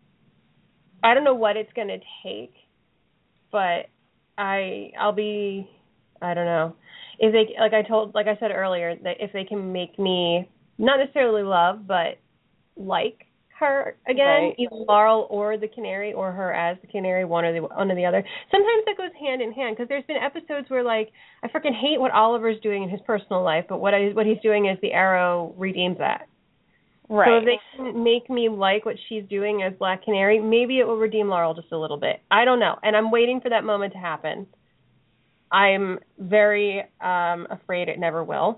I don't know what it's going to take, but I'll be, I don't know. If they, like I said earlier, that if they can make me not necessarily love, but like her again, right. Either Laurel or the Canary, or her as the Canary, one or the other. Sometimes that goes hand in hand, because there's been episodes where, like, I freaking hate what Oliver's doing in his personal life, but what he's doing is the Arrow redeems that. Right. So if they can make me like what she's doing as Black Canary, maybe it will redeem Laurel just a little bit. I don't know, and I'm waiting for that moment to happen. I'm very afraid it never will.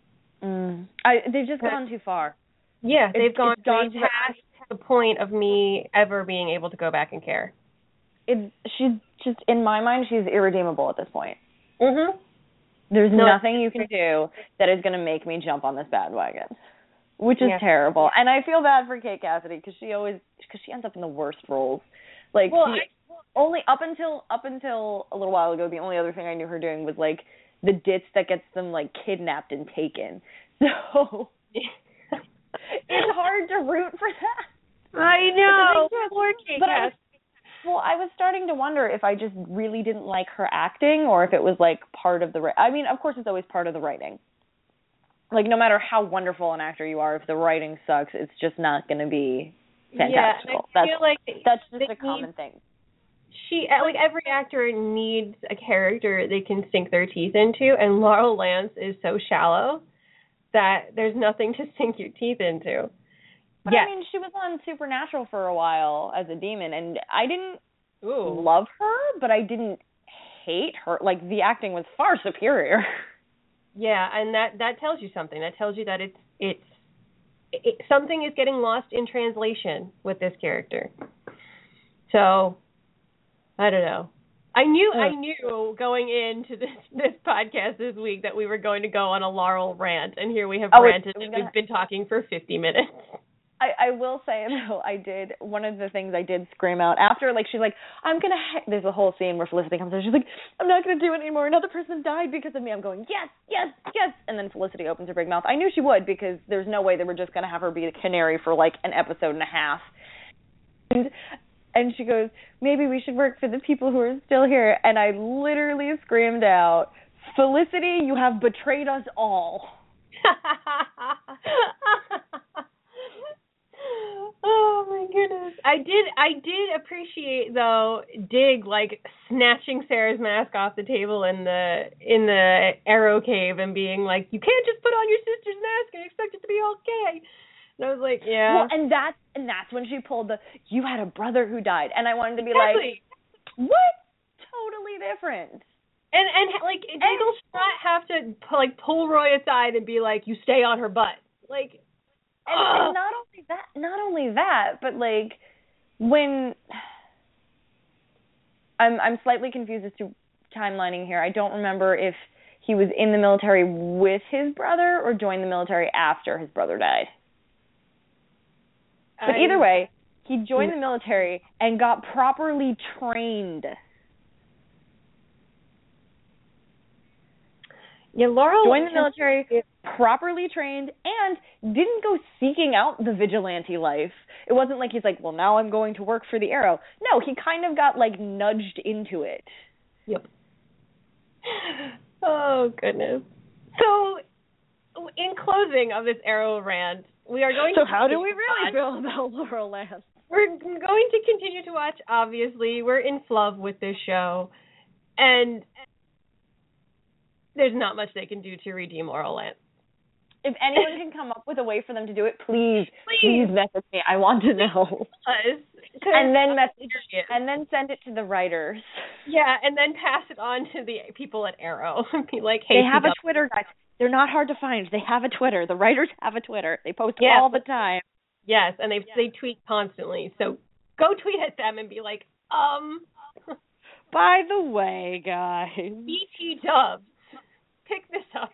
They've just gone too far. Yeah, they've gone past the point of me ever being able to go back and care. She's just, in my mind, she's irredeemable at this point. Mhm. There's nothing you can do that is going to make me jump on this bandwagon, which is terrible. And I feel bad for Kate Cassidy, because she ends up in the worst roles. Like, only up until a little while ago, the only other thing I knew her doing was, like, the ditz that gets them, like, kidnapped and taken. So it's hard to root for that. I know. Poor Kate Cassidy. I was starting to wonder if I just really didn't like her acting, or if it was, like, part of the I mean, of course it's always part of the writing. Like, no matter how wonderful an actor you are, if the writing sucks, it's just not going to be fantastical. Yeah, I feel like that's just a common thing. Like, every actor needs a character they can sink their teeth into, and Laurel Lance is so shallow that there's nothing to sink your teeth into. But I mean, she was on Supernatural for a while as a demon, and I didn't love her, but I didn't hate her. Like, the acting was far superior. Yeah, and that tells you something. That tells you that it's something is getting lost in translation with this character. So, I don't know. I knew going into this podcast this week that we were going to go on a Laurel rant, and here we have ranted, and we've been talking for 50 minutes. I will say, though, one of the things I did scream out after, like, she's like, there's a whole scene where Felicity comes in, she's like, I'm not going to do it anymore, another person died because of me. I'm going, yes, yes, yes, and then Felicity opens her big mouth. I knew she would, because there's no way they were just going to have her be the Canary for, like, an episode and a half. And she goes, maybe we should work for the people who are still here. And I literally screamed out, Felicity, you have betrayed us all. Oh my goodness. I did appreciate, though, Dig, like, snatching Sarah's mask off the table in the Arrow cave and being like, you can't just put on your sister's mask and expect it to be okay. And I was like, yeah. Well, and that's when she pulled you had a brother who died. And I wanted to be like, what? Totally different. And like, did Scott have to, like, pull Roy aside and be like, you stay on her butt? Like, and not only that, but, like, when I'm slightly confused as to timelining here. I don't remember if he was in the military with his brother or joined the military after his brother died. But either way, he joined the military and got properly trained. Yeah, Laurel joined the military, properly trained, and didn't go seeking out the vigilante life. It wasn't like he's like, well, now I'm going to work for the Arrow. No, he kind of got, like, nudged into it. Yep. Oh, goodness. So, in closing of this Arrow rant, we are going to... So how do we really feel about Laurel Lance? We're going to continue to watch, obviously. We're in love with this show. And there's not much they can do to redeem Laurel Lance. If anyone can come up with a way for them to do it, please message me. I want to know. And then send it to the writers. Yeah, and then pass it on to the people at Arrow. Be like, hey, they have a Twitter, guys. They're not hard to find. They have a Twitter. The writers have a Twitter. They post all the time. Yes, and they tweet constantly. So go tweet at them and be like, by the way, guys, BT Dubs, pick this up.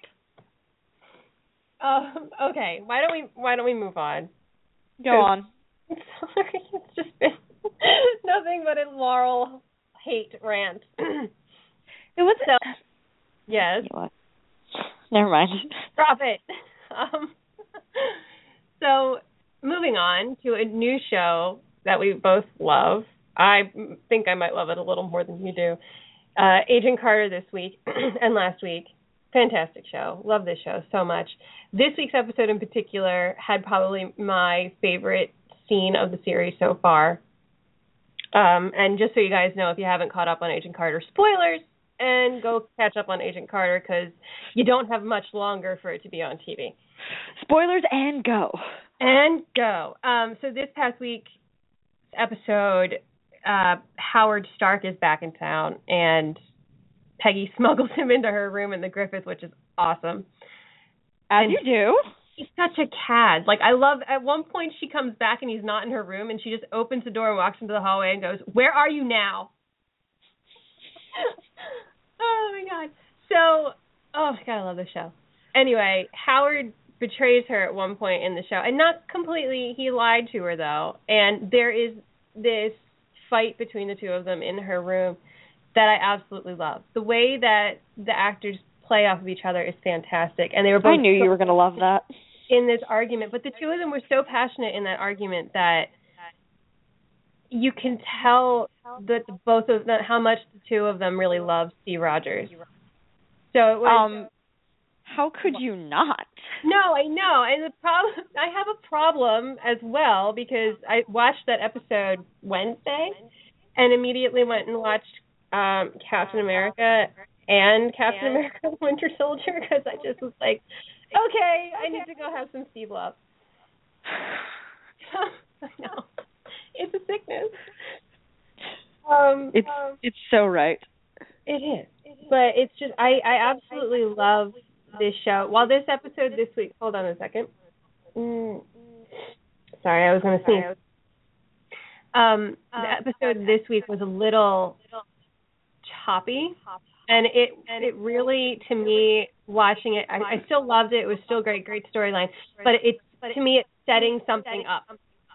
Okay, why don't we move on? Go on. Sorry, it's just been nothing but a Laurel hate rant. It was yes. Never mind. Drop it. So moving on to a new show that we both love. I think I might love it a little more than you do. Agent Carter this week and last week. Fantastic show. Love this show so much. This week's episode in particular had probably my favorite scene of the series so far. And just so you guys know, if you haven't caught up on Agent Carter, spoilers, and go catch up on Agent Carter because you don't have much longer for it to be on TV. Spoilers and go. And go. So this past week's episode, Howard Stark is back in town, and Peggy smuggles him into her room in the Griffith, which is awesome. As you do. He's such a cad. Like, I love, at one point she comes back and he's not in her room, and she just opens the door and walks into the hallway and goes, "Where are you now?" Oh, my God. So, oh, my God, I love this show. Anyway, Howard betrays her at one point in the show. And not completely. He lied to her, though. And there is this fight between the two of them in her room that I absolutely love. The way that the actors play off of each other is fantastic. And they were both I knew you were going to love that. In this argument. But the two of them were so passionate in that argument that you can tell that both of them, how much the two of them really love Steve Rogers. So it was. How could you not? No, I know. And the problem, I have a problem as well because I watched that episode Wednesday and immediately went and watched Captain America and Captain America Winter Soldier because I just was like, okay, I need to go have some Steve love. I know. It's a sickness. It's so right. It is. But it's just, I absolutely love this show. While this episode this week, hold on a second. Sorry, I was going to sneeze. The episode this week was a little choppy, and it really, to me, watching it, I still loved it. It was still great storyline, but to me, it's setting something up.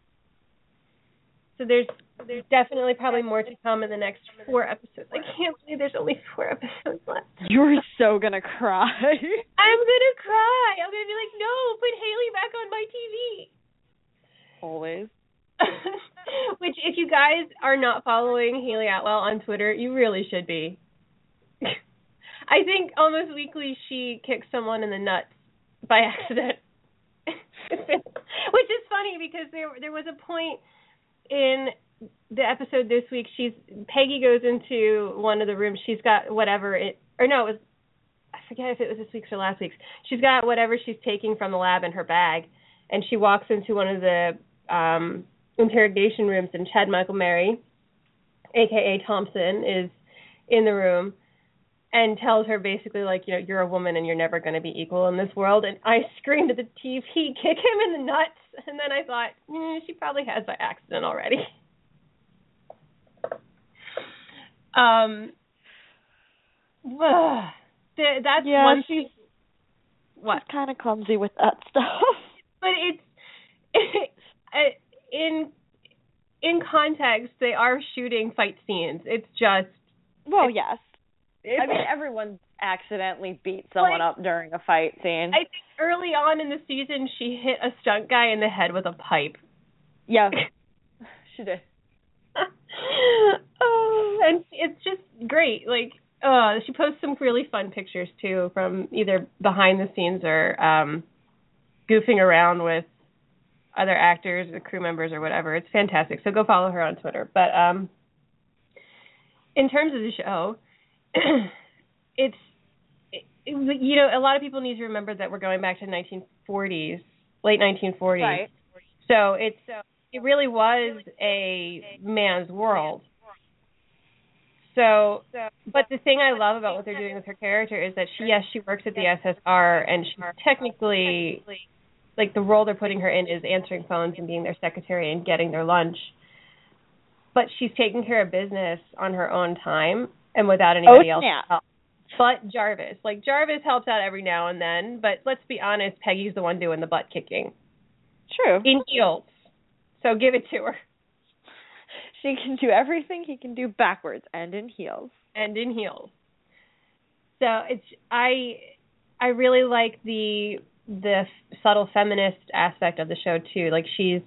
So there's definitely probably more to come in the next 4 episodes. I can't believe there's only 4 episodes left. You're so gonna cry. I'm gonna cry. I'm gonna be like, no, put Haley back on my TV. Always. Which, if you guys are not following Haley Atwell on Twitter, you really should be. I think almost weekly she kicks someone in the nuts by accident. Which is funny because there was a point in the episode this week, Peggy goes into one of the rooms. She's got whatever I forget if it was this week's or last week's. She's got whatever she's taking from the lab in her bag, and she walks into one of the interrogation rooms, and Chad Michael Murray, a.k.a. Thompson, is in the room and tells her basically, like, you know, you're a woman and you're never going to be equal in this world. And I screamed at the TV, kick him in the nuts. And then I thought, she probably has by accident already. That's one. She's what? Kind of clumsy with that stuff. But it's in context, they are shooting fight scenes. It's just. Well, yes. I mean, everyone accidentally beat someone up during a fight scene. I think early on in the season, she hit a stunt guy in the head with a pipe. Yeah, she did. And it's just great. Like, she posts some really fun pictures, too, from either behind the scenes or goofing around with other actors or crew members or whatever. It's fantastic. So go follow her on Twitter. But in terms of the show, you know, a lot of people need to remember that we're going back to 1940s, late 1940s. Right. So it really was a man's world. So, but the thing I love about what they're doing with her character is that she works at the SSR, and she's technically, like, the role they're putting her in is answering phones and being their secretary and getting their lunch. But she's taking care of business on her own time and without anybody else's help. But Jarvis. Like, Jarvis helps out every now and then, but let's be honest, Peggy's the one doing the butt kicking. True. In heels. So give it to her. She can do everything he can do backwards and in heels. And in heels. So I really like the the subtle feminist aspect of the show too. Like she's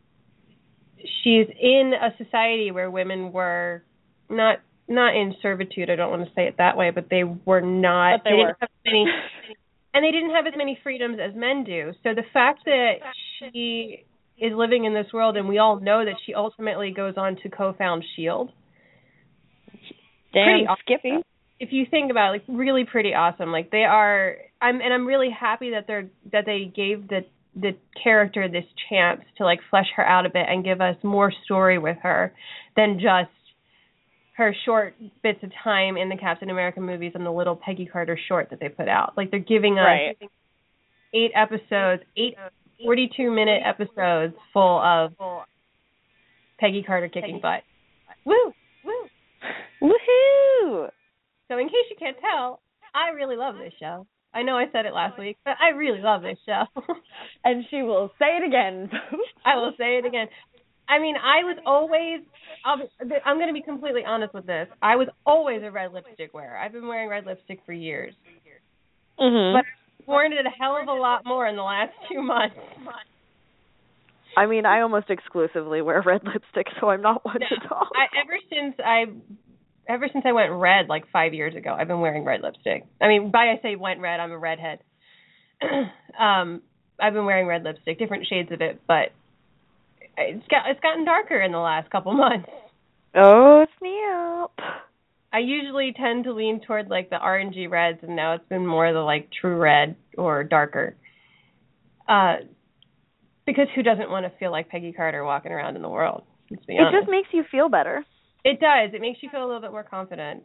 in a society where women were not in servitude. I don't want to say it that way, but they were not. But they were. Didn't have many, and they didn't have as many freedoms as men do. So the fact that she is living in this world, and we all know that she ultimately goes on to co-found S.H.I.E.L.D. Damn, Awesome. Skippy. If you think about it, like really pretty awesome. Like they are, I'm really happy that they gave the character this chance to like flesh her out a bit and give us more story with her than just her short bits of time in the Captain America movies and the little Peggy Carter short that they put out. Like they're giving us 8 episodes, 8 42-minute episodes full of Peggy Carter kicking butt. Woo! Woo! Woohoo! So in case you can't tell, I really love this show. I know I said it last week, but I really love this show. And she will say it again. I will say it again. I mean, I was always, I'm going to be completely honest with this. I was always a red lipstick wearer. I've been wearing red lipstick for years. Mm-hmm. But I've worn it a hell of a lot more in the last 2 months. I mean, I almost exclusively wear red lipstick, so I'm not one to talk. Ever since I went red like 5 years ago, I've been wearing red lipstick. I mean, by I say went red, I'm a redhead. I've been wearing red lipstick, different shades of it, but it's gotten darker in the last couple months. Oh, snap. I usually tend to lean toward like the orangey reds, and now it's been more the like true red or darker. Because who doesn't want to feel like Peggy Carter walking around in the world? Let's be honest. It just makes you feel better. It does. It makes you feel a little bit more confident.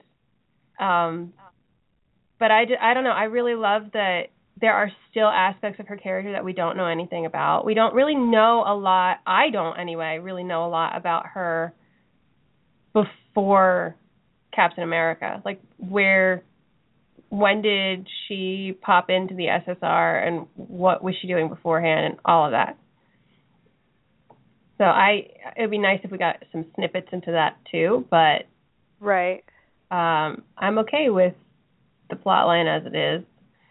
But I don't know. I really love that there are still aspects of her character that we don't know anything about. We don't really know a lot. I don't, anyway, really know a lot about her before Captain America. Like, when did she pop into the SSR, and what was she doing beforehand, and all of that. So it'd be nice if we got some snippets into that too, but right. I'm okay with the plot line as it is.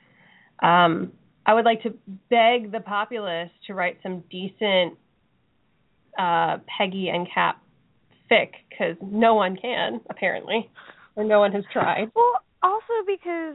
I would like to beg the populace to write some decent Peggy and Cap fic, because no one can, apparently, or no one has tried. Well, also because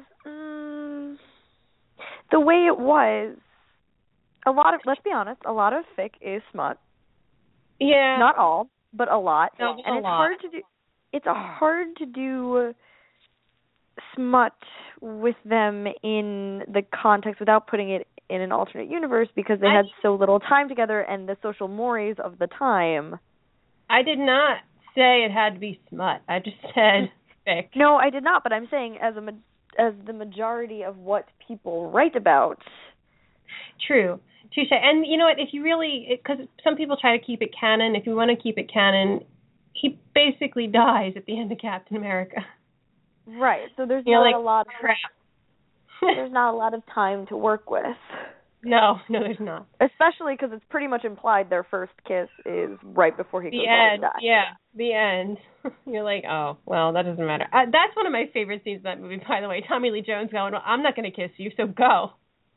the way it was, let's be honest, a lot of fic is smut. Yeah. Not all, but a lot. No, and it's hard to do. It's hard to do smut with them in the context without putting it in an alternate universe, because they had so little time together and the social mores of the time. I did not say it had to be smut. I just said fic. No, I did not, but I'm saying as the majority of what people write about. True. Touche. And you know what, if you really, because some people try to keep it canon, if you want to keep it canon, he basically dies at the end of Captain America. Right, so there's not a lot of crap. There's not a lot of time to work with. No, there's not. Especially because it's pretty much implied their first kiss is right before he goes on to die. Yeah, the end. You're like, oh, well, that doesn't matter. That's one of my favorite scenes in that movie, by the way. Tommy Lee Jones going, well, I'm not going to kiss you, so go.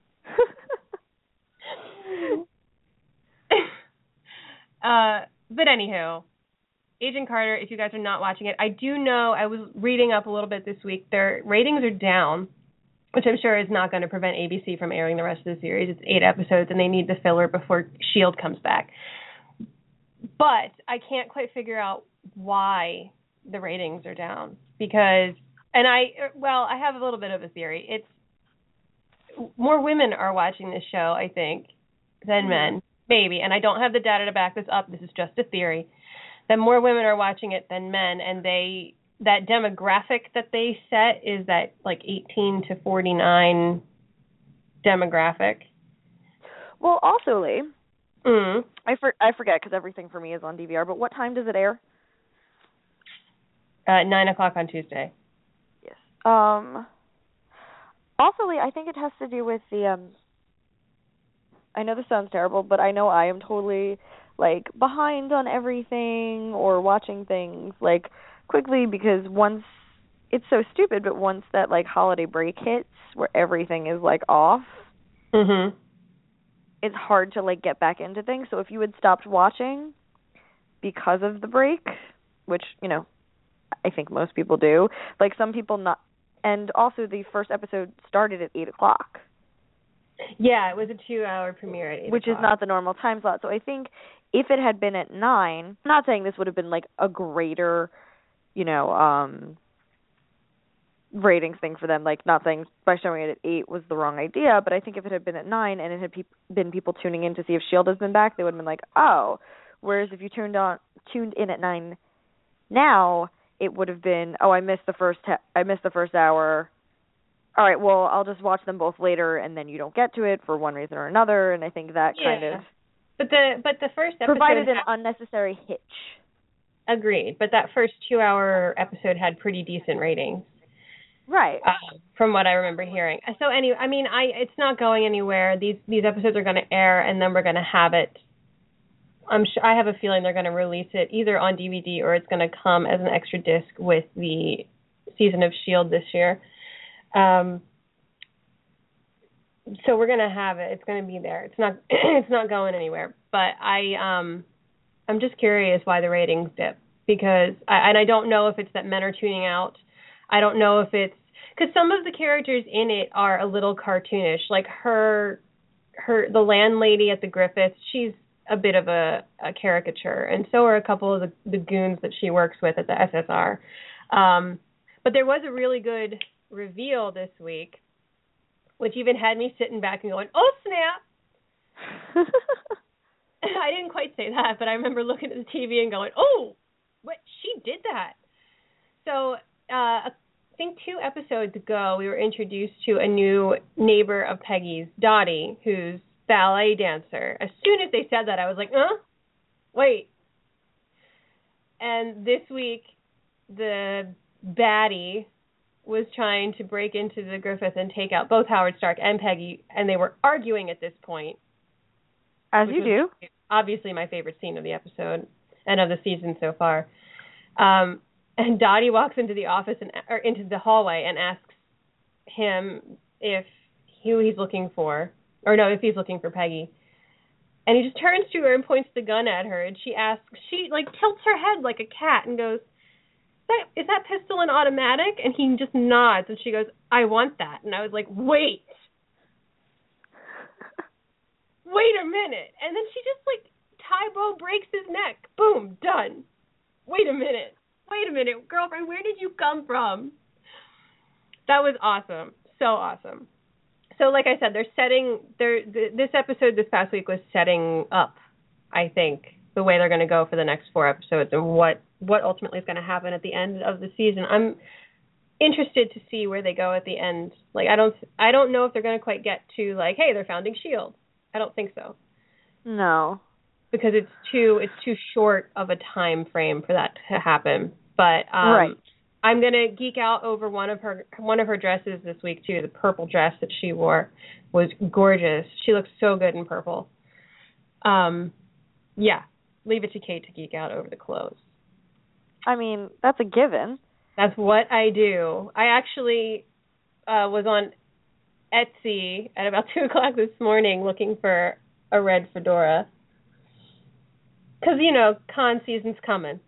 But anywho, Agent Carter, if you guys are not watching it, I do know, I was reading up a little bit this week, their ratings are down, which I'm sure is not going to prevent ABC from airing the rest of the series. It's 8 episodes, and they need the filler before S.H.I.E.L.D. comes back. But I can't quite figure out why the ratings are down. Because, I have a little bit of a theory. It's more women are watching this show, I think, than men. Maybe. And I don't have the data to back this up. This is just a theory. That more women are watching it than men, and that demographic that they set is that like 18 to 49 demographic. Well, also, Lee, I forget because everything for me is on DVR, but what time does it air? 9 o'clock on Tuesday. Yes. Also, Lee, I think it has to do with the, I know this sounds terrible, but I know I am totally, like, behind on everything or watching things, like, quickly, because once, it's so stupid, but once that, like, holiday break hits where everything is, like, off, it's hard to like get back into things. So if you had stopped watching because of the break, which, you know, I think most people do, like some people not, and also the first episode started at 8:00. Yeah, it was a 2-hour premiere at 8:00. Which is not the normal time slot. So I think if it had been at 9, I'm not saying this would have been like a greater, you know, ratings thing for them. Like, not saying by showing it at 8 was the wrong idea, but I think if it had been at 9 and it had been people tuning in to see if S.H.I.E.L.D. has been back, they would have been like, oh. Whereas if you tuned in at 9 now, it would have been, oh, I missed the first hour. All right, well, I'll just watch them both later, and then you don't get to it for one reason or another. And I think that kind of but the first episode provided an unnecessary hitch. Agreed, but that first 2-hour episode had pretty decent ratings. Right. From what I remember hearing. So anyway, I mean, it's not going anywhere. These episodes are going to air, and then we're going to have it. I have a feeling they're going to release it either on DVD or it's going to come as an extra disc with the season of S.H.I.E.L.D. this year. So we're going to have it. It's going to be there. It's not going anywhere. But I'm just curious why the ratings dip, because I don't know if it's that men are tuning out. I don't know if it's because some of the characters in it are a little cartoonish, like the landlady at the Griffiths. She's a bit of a caricature, and so are a couple of the goons that she works with at the SSR. But there was a really good reveal this week, which even had me sitting back and going, "Oh snap!" I didn't quite say that, but I remember looking at the TV and going, "Oh, what? She did that." So I think 2 episodes ago, we were introduced to a new neighbor of Peggy's, Dottie, who's ballet dancer. As soon as they said that, I was like, wait. And this week, the baddie was trying to break into the Griffith and take out both Howard Stark and Peggy, and they were arguing at this point. As you do. Obviously my favorite scene of the episode and of the season so far. And Dottie walks into the office or into the hallway and asks him if he's looking for Peggy. And he just turns to her and points the gun at her, and she like tilts her head like a cat and goes, is that pistol an automatic? And he just nods, and she goes, I want that. And I was like, wait a minute. And then she just like Tybo breaks his neck. Boom, done. Wait a minute, girlfriend, where did you come from? That was awesome. So awesome. So like I said, this episode this past week was setting up, I think, the way they're going to go for the next 4 episodes and what ultimately is going to happen at the end of the season. I'm interested to see where they go at the end. Like I don't know if they're going to quite get to like, hey, they're founding S.H.I.E.L.D. I don't think so. No. Because it's too short of a time frame for that to happen. But right. I'm gonna geek out over one of her dresses this week too. The purple dress that she wore was gorgeous. She looks so good in purple. Yeah, leave it to Kate to geek out over the clothes. I mean, that's a given. That's what I do. I actually was on Etsy at about 2:00 this morning looking for a red fedora. Because, con season's coming.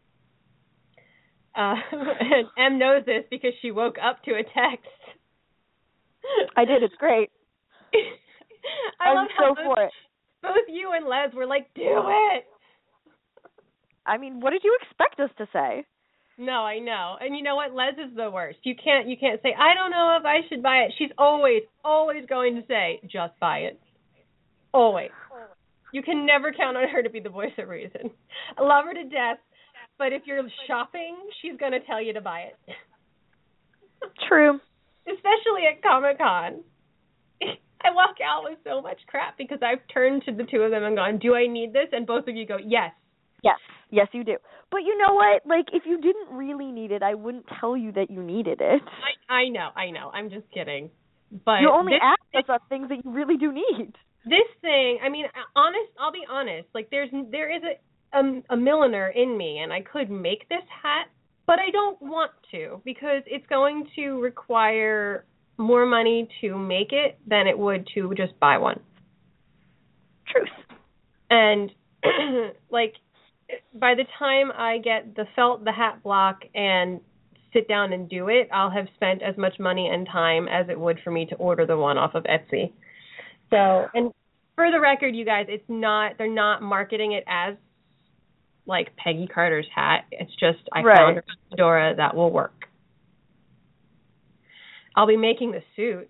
And Em knows this because she woke up to a text. I did. It's great. I'm so for it. Both you and Les were like, do it. I mean, what did you expect us to say? No, I know. And you know what? Les is the worst. You can't say, I don't know if I should buy it. She's always going to say, just buy it. Always. You can never count on her to be the voice of reason. I love her to death, but if you're shopping, she's going to tell you to buy it. True. Especially at Comic-Con. I walk out with so much crap because I've turned to the two of them and gone, do I need this? And both of you go, yes. Yes, you do. But you know what? Like, if you didn't really need it, I wouldn't tell you that you needed it. I know. I'm just kidding. But you only ask us about things that you really do need. This thing, I mean, I'll be honest. Like, there is a milliner in me, and I could make this hat, but I don't want to because it's going to require more money to make it than it would to just buy one. Truth. And like by the time I get the felt, the hat block, and sit down and do it, I'll have spent as much money and time as it would for me to order the one off of Etsy. So, and for the record, you guys, they're not marketing it as like Peggy Carter's hat. It's just I found a fedora that will work. I'll be making the suit.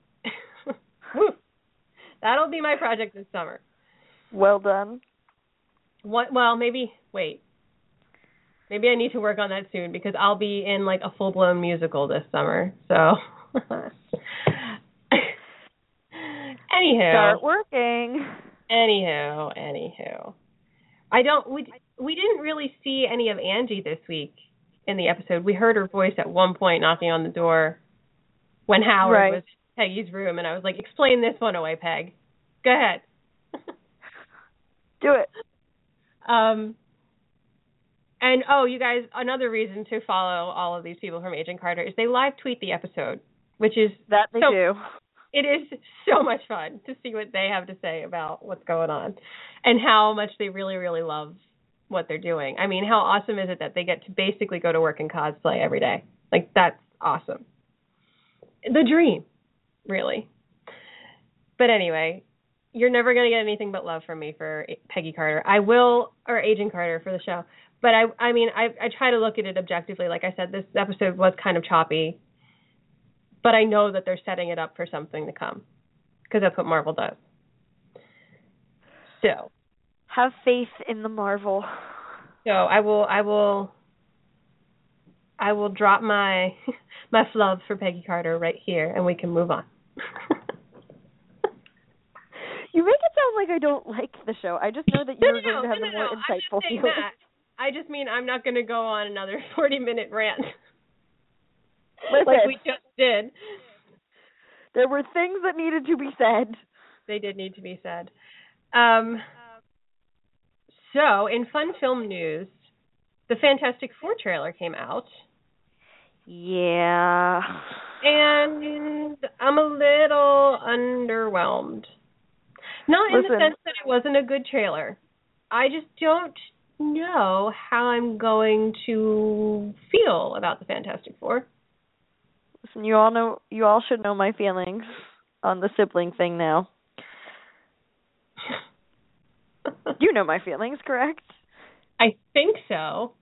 That'll be my project this summer. Well done. Well, maybe I need to work on that soon because I'll be in like a full-blown musical this summer. So, anywho. Start working. Anywho. We didn't really see any of Angie this week in the episode. We heard her voice at one point knocking on the door when Howard was in Peggy's room, and I was like, explain this one away, Peg. Go ahead. Do it. And, you guys, another reason to follow all of these people from Agent Carter is they live tweet the episode, which is... That they do. It is so much fun to see what they have to say about what's going on and how much they really, really love what they're doing. I mean, how awesome is it that they get to basically go to work and cosplay every day? Like, that's awesome. The dream, really. But anyway, you're never going to get anything but love from me for Peggy Carter. Or Agent Carter for the show. But I mean, I try to look at it objectively. Like I said, this episode was kind of choppy. But I know that they're setting it up for something to come. Because that's what Marvel does. So. Have faith in the Marvel. So I will drop my love for Peggy Carter right here, and we can move on. You make it sound like I don't like the show. I just know that you're going to have a more insightful feeling. I just mean I'm not going to go on another 40-minute rant. Listen, like we just did. There were things that needed to be said. They did need to be said. So, in fun film news, the Fantastic Four trailer came out. Yeah. And I'm a little underwhelmed. Not in the sense that it wasn't a good trailer. I just don't know how I'm going to feel about the Fantastic Four. Listen, you all should know my feelings on the sibling thing now. You know my feelings, correct? I think so.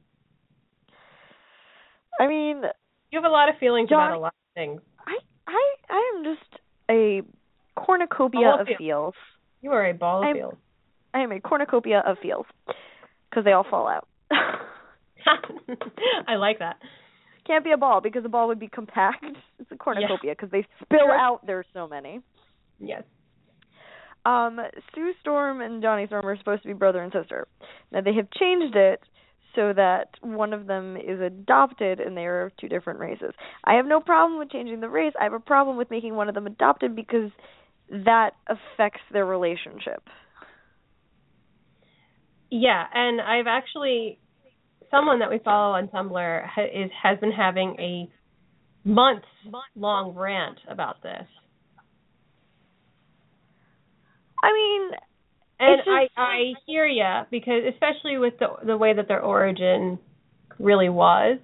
I mean, you have a lot of feelings about a lot of things. I am just a cornucopia of feels. You are a ball of feels. I am a cornucopia of feels because they all fall out. I like that. Can't be a ball because a ball would be compact. It's a cornucopia because they spill out. There's so many. Yes. Sue Storm and Johnny Storm are supposed to be brother and sister. Now they have changed it so that one of them is adopted and they are of two different races. I have no problem with changing the race. I have a problem with making one of them adopted because that affects their relationship. Yeah, and I've actually, someone that we follow on Tumblr has been having a month-long rant about this. I mean, and I hear ya, because especially with the way that their origin really was,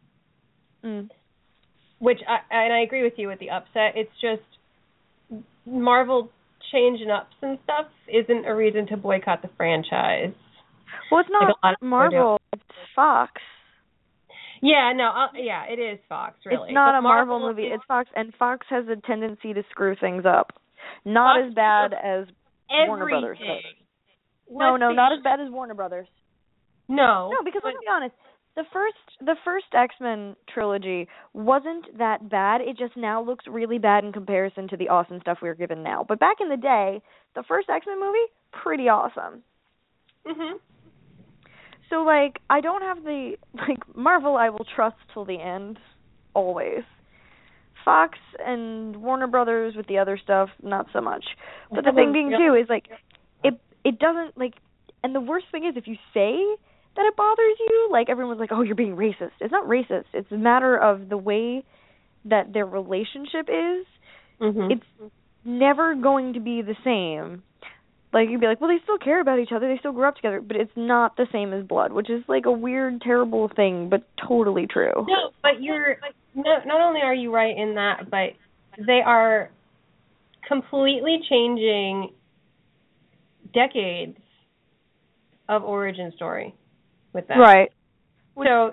which I agree with you with the upset. It's just Marvel changing up some stuff isn't a reason to boycott the franchise. Well, it's not like Marvel, it's Fox. Yeah, no, it is Fox, really. It's not a Marvel movie, it's Fox, and Fox has a tendency to screw things up. Not Fox as bad as Warner Brothers does. No, not as bad as Warner Brothers. No, because let's be honest, the first X-Men trilogy wasn't that bad. It just now looks really bad in comparison to the awesome stuff we were given now. But back in the day, the first X-Men movie, pretty awesome. Mhm. So, I don't have Marvel I will trust till the end, always. Fox and Warner Brothers with the other stuff, not so much. But the thing being, too, is, it doesn't, and the worst thing is if you say that it bothers you, everyone's like, oh, you're being racist. It's not racist. It's a matter of the way that their relationship is. Mm-hmm. It's never going to be the same. like, you'd be like, well, they still care about each other, they still grew up together, but it's not the same as blood, which is like a weird, terrible thing, but totally true. No, but you're not only are you right in that, but they are completely changing decades of origin story with that. Right. So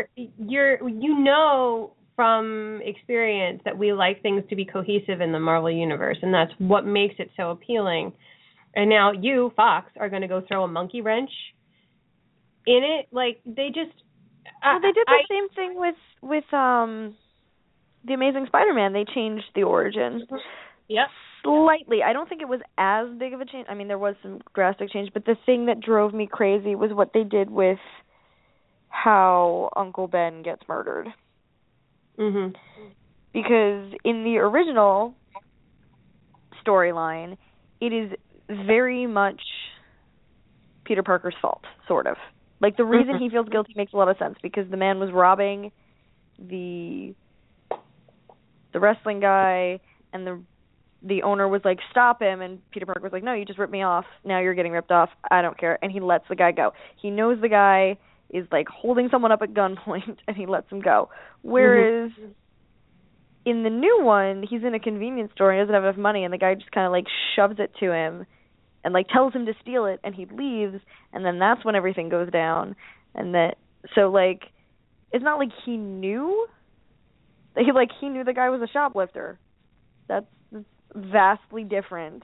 you're from experience that we like things to be cohesive in the Marvel universe, and that's what makes it so appealing. And now you, Fox, are going to go throw a monkey wrench in it. Like, they just... Well, they did the same thing with The Amazing Spider-Man. They changed the origin. Yep. Slightly. I don't think it was as big of a change. I mean, there was some drastic change, but the thing that drove me crazy was what they did with how Uncle Ben gets murdered. Mhm. Because in the original storyline, it is very much Peter Parker's fault, sort of. Like, the reason he feels guilty makes a lot of sense, because the man was robbing the wrestling guy, and the owner was like, stop him, and Peter Parker was like, no, you just ripped me off, now you're getting ripped off, I don't care, and he lets the guy go. He knows the guy is, like, holding someone up at gunpoint, and he lets him go. Whereas in the new one, he's in a convenience store, and he doesn't have enough money, and the guy just kind of, like, shoves it to him, and, like, tells him to steal it, and he leaves, and then that's when everything goes down. And so, like, it's not like he knew. He knew the guy was a shoplifter. That's vastly different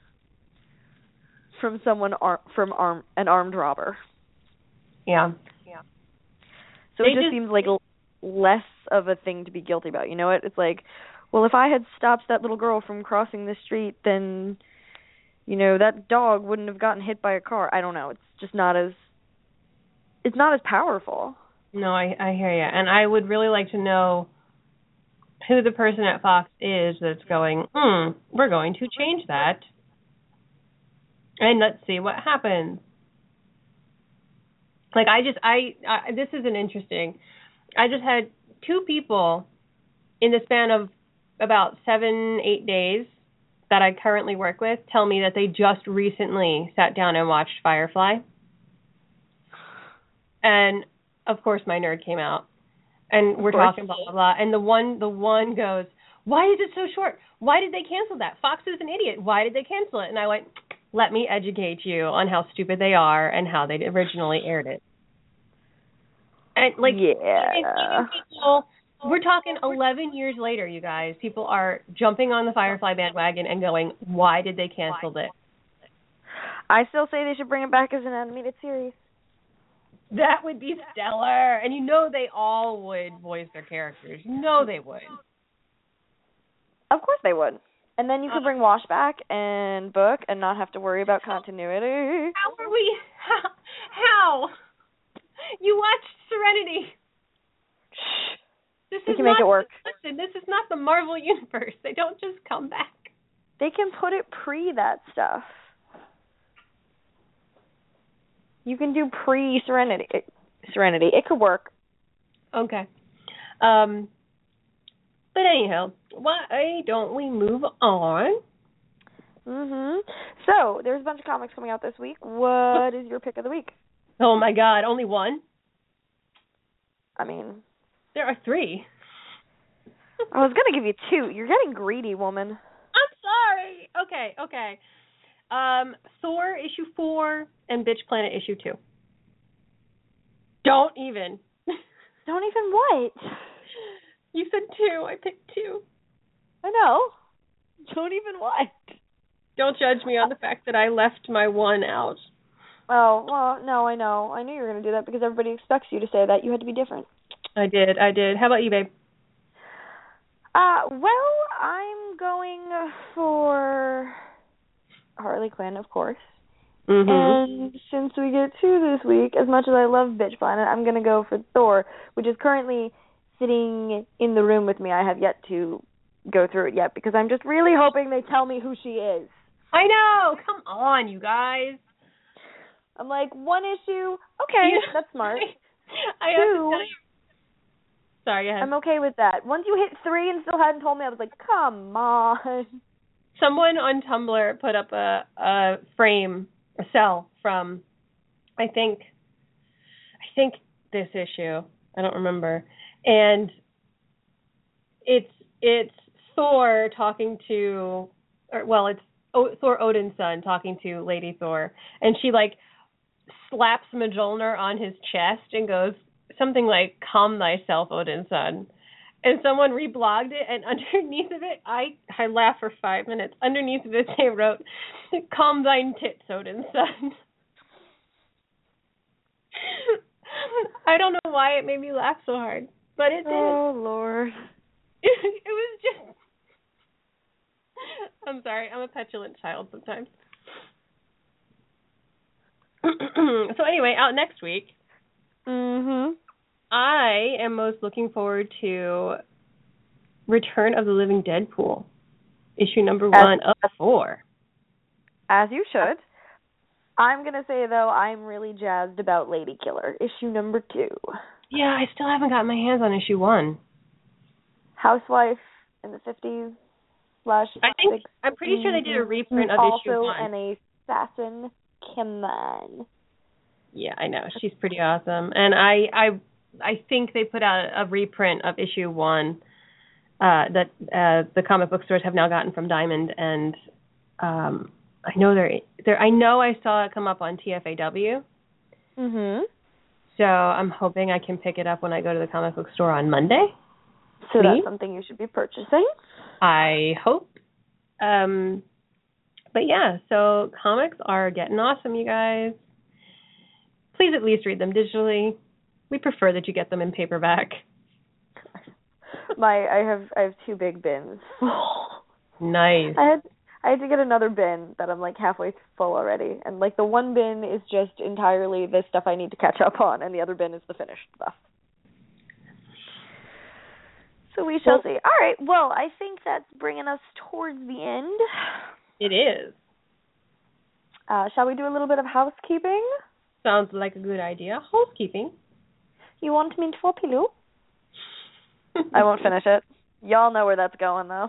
from an armed robber. Yeah. So it just seems like less of a thing to be guilty about. You know what? It's like, well, if I had stopped that little girl from crossing the street, then, you know, that dog wouldn't have gotten hit by a car. I don't know. It's just not as powerful. No, I hear you. And I would really like to know who the person at Fox is that's going, we're going to change that. And let's see what happens. Like, this isn't interesting. I just had 2 people in the span of about 7-8 days that I currently work with tell me that they just recently sat down and watched Firefly. And, of course, my nerd came out. And we're talking blah, blah, blah. And the one goes, why is it so short? Why did they cancel that? Fox is an idiot. Why did they cancel it? And I went, let me educate you on how stupid they are and how they originally aired it. And, like, people, we're talking 11 years later, you guys. People are jumping on the Firefly bandwagon and going, why did they cancel it? I still say they should bring it back as an animated series. That would be stellar. And you know they all would voice their characters. You know they would. Of course they would. And then you could bring Wash back and Book and not have to worry about continuity. How are we? How? You watched Serenity. Shh. They can make it work. Listen, this is not the Marvel Universe. They don't just come back. They can put it pre that stuff. You can do pre-Serenity. It could work. Okay. But anyhow, why don't we move on? So, there's a bunch of comics coming out this week. What is your pick of the week? Oh my God, only one? I mean, there are 3. I was going to give you 2. You're getting greedy, woman. I'm sorry. Okay. Thor issue 4 and Bitch Planet issue 2. Don't even what? You said 2. I picked 2. I know. Don't even what? Don't judge me on the fact that I left my 1 out. Oh, well, no, I know. I knew you were going to do that because everybody expects you to say that. You had to be different. I did. How about you, babe? Well, I'm going for Harley Quinn, of course. And since we get 2 this week, as much as I love Bitch Planet, I'm going to go for Thor, which is currently sitting in the room with me. I have yet to go through it yet because I'm just really hoping they tell me who she is. I know. Come on, you guys. I'm like, 1 issue, okay, that's smart. I have to tell you. Sorry, go ahead. I'm okay with that. Once you hit 3 and still hadn't told me, I was like, come on. Someone on Tumblr put up a cell from, I think this issue. I don't remember. And it's Thor talking to, it's Thor Odin's son talking to Lady Thor, and she like slaps Mjolnir on his chest and goes something like, "Calm thyself, Odin's son." And someone reblogged it, and underneath of it, I laughed for 5 minutes. Underneath of it, they wrote, "Calm thine tits, Odin's son." I don't know why it made me laugh so hard, but it did. Oh, Lord. It was just... I'm sorry, I'm a petulant child sometimes. So anyway, out next week, I am most looking forward to Return of the Living Deadpool, issue number 1 of 4. As you should. I'm going to say, though, I'm really jazzed about Lady Killer, issue number 2. Yeah, I still haven't got my hands on issue 1. Housewife in the 50s / I'm pretty sure they did a reprint of issue 1. Also an assassin, Kimman. Yeah, I know. She's pretty awesome. And I think they put out a reprint of issue 1 that the comic book stores have now gotten from Diamond, and I know I know I saw it come up on TFAW. So I'm hoping I can pick it up when I go to the comic book store on Monday. So that's something you should be purchasing. I hope. But yeah, so comics are getting awesome, you guys. Please at least read them digitally. We prefer that you get them in paperback. I have 2 big bins. Nice. I had to get another bin that I'm like halfway full already, and like the one bin is just entirely the stuff I need to catch up on, and the other bin is the finished stuff. So we shall see. All right. Well, I think that's bringing us towards the end. It is. Shall we do a little bit of housekeeping? Sounds like a good idea. Housekeeping. You want me to pillow? I won't finish it. Y'all know where that's going, though.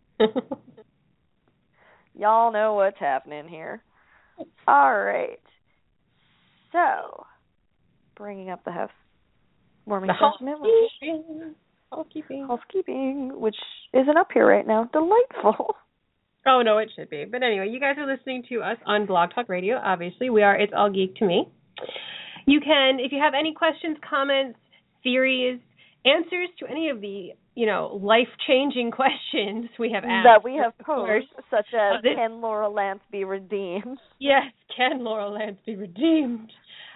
Y'all know what's happening here. All right. So, bringing up the housewarming session. Housekeeping, which isn't up here right now. Delightful. Oh, no, it should be. But anyway, you guys are listening to us on Blog Talk Radio, obviously. It's All Geek to Me. You can, if you have any questions, comments, theories, answers to any of the, life-changing questions we have asked. That we have posed, such as, can Laura Lance be redeemed? Yes, can Laura Lance be redeemed?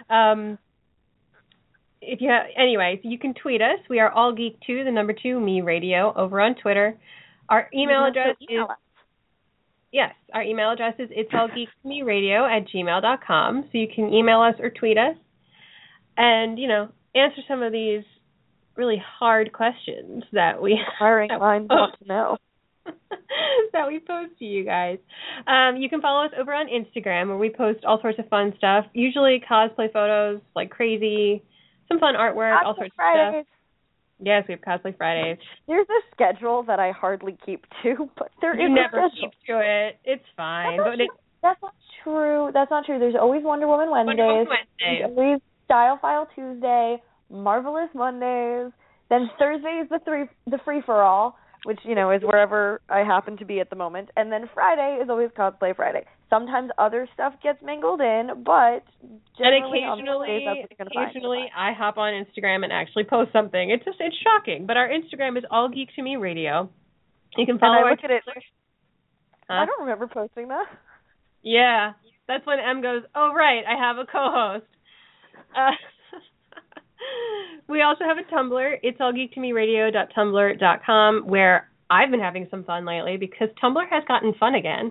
If you have, anyway, so you can tweet us. We are All Geek 2, the number 2, Me Radio, over on Twitter. Our email address is... Yes, our email address is itsallgeektomeradio@gmail.com. So you can email us or tweet us and, answer some of these really hard questions that we minds want to know. that we post to you guys. You can follow us over on Instagram, where we post all sorts of fun stuff, usually cosplay photos like crazy, some fun artwork, all sorts of stuff. Yes, we have Cosplay Fridays. There's a schedule that I hardly keep to, but there you never keep to it. It's fine. That's not true. That's not true. There's always Wonder Woman Wednesdays. There's always Style File Tuesday, Marvelous Mondays. Then Thursday is the free for all, which is wherever I happen to be at the moment. And then Friday is always Cosplay Friday. Sometimes other stuff gets mingled in, but generally occasionally I hop on Instagram and actually post something. It's shocking, but our Instagram is All Geek to Me Radio. You can follow. And I look at it. I don't remember posting that. Yeah, that's when M goes, "Oh right, I have a co-host." We also have a Tumblr. It's allgeektomeradio.tumblr.com, where I've been having some fun lately because Tumblr has gotten fun again.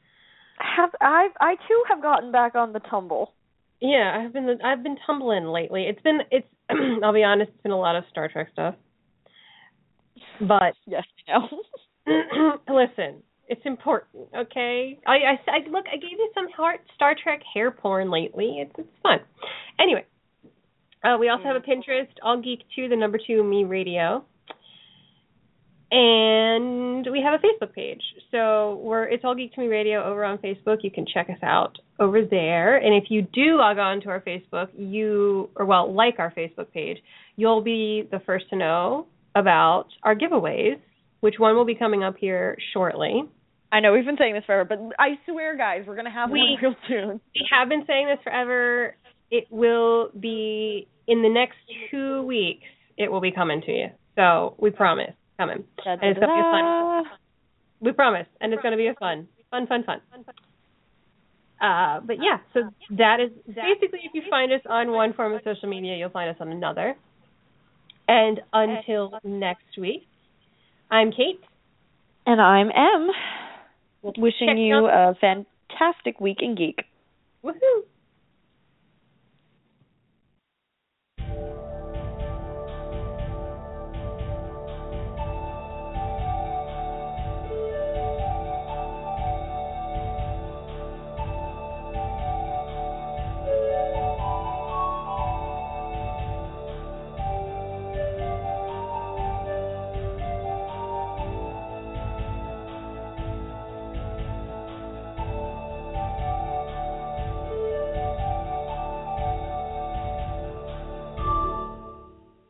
I too have gotten back on the tumble. Yeah, I've been tumbling lately. It's I'll be honest, it's been a lot of Star Trek stuff. But yes, I know. Listen, it's important, okay? I gave you some Star Trek hair porn lately. It's fun. Anyway, we also have a Pinterest, All Geek 2, the number 2, Me Radio. And we have a Facebook page. So It's All Geek to Me Radio over on Facebook. You can check us out over there. And if you do log on to our Facebook, like our Facebook page, you'll be the first to know about our giveaways, which one will be coming up here shortly. I know we've been saying this forever, but I swear, guys, we're going to have one real soon. We have been saying this forever. It will be in the next 2 weeks. It will be coming to you. So we promise, coming. And it's going to be fun. We promise, and it's going to be fun. But yeah, so that is basically, if you find us on one form of social media, you'll find us on another. And until next week, I'm Kate. And I'm Em. Wishing you a fantastic week in geek. Woohoo!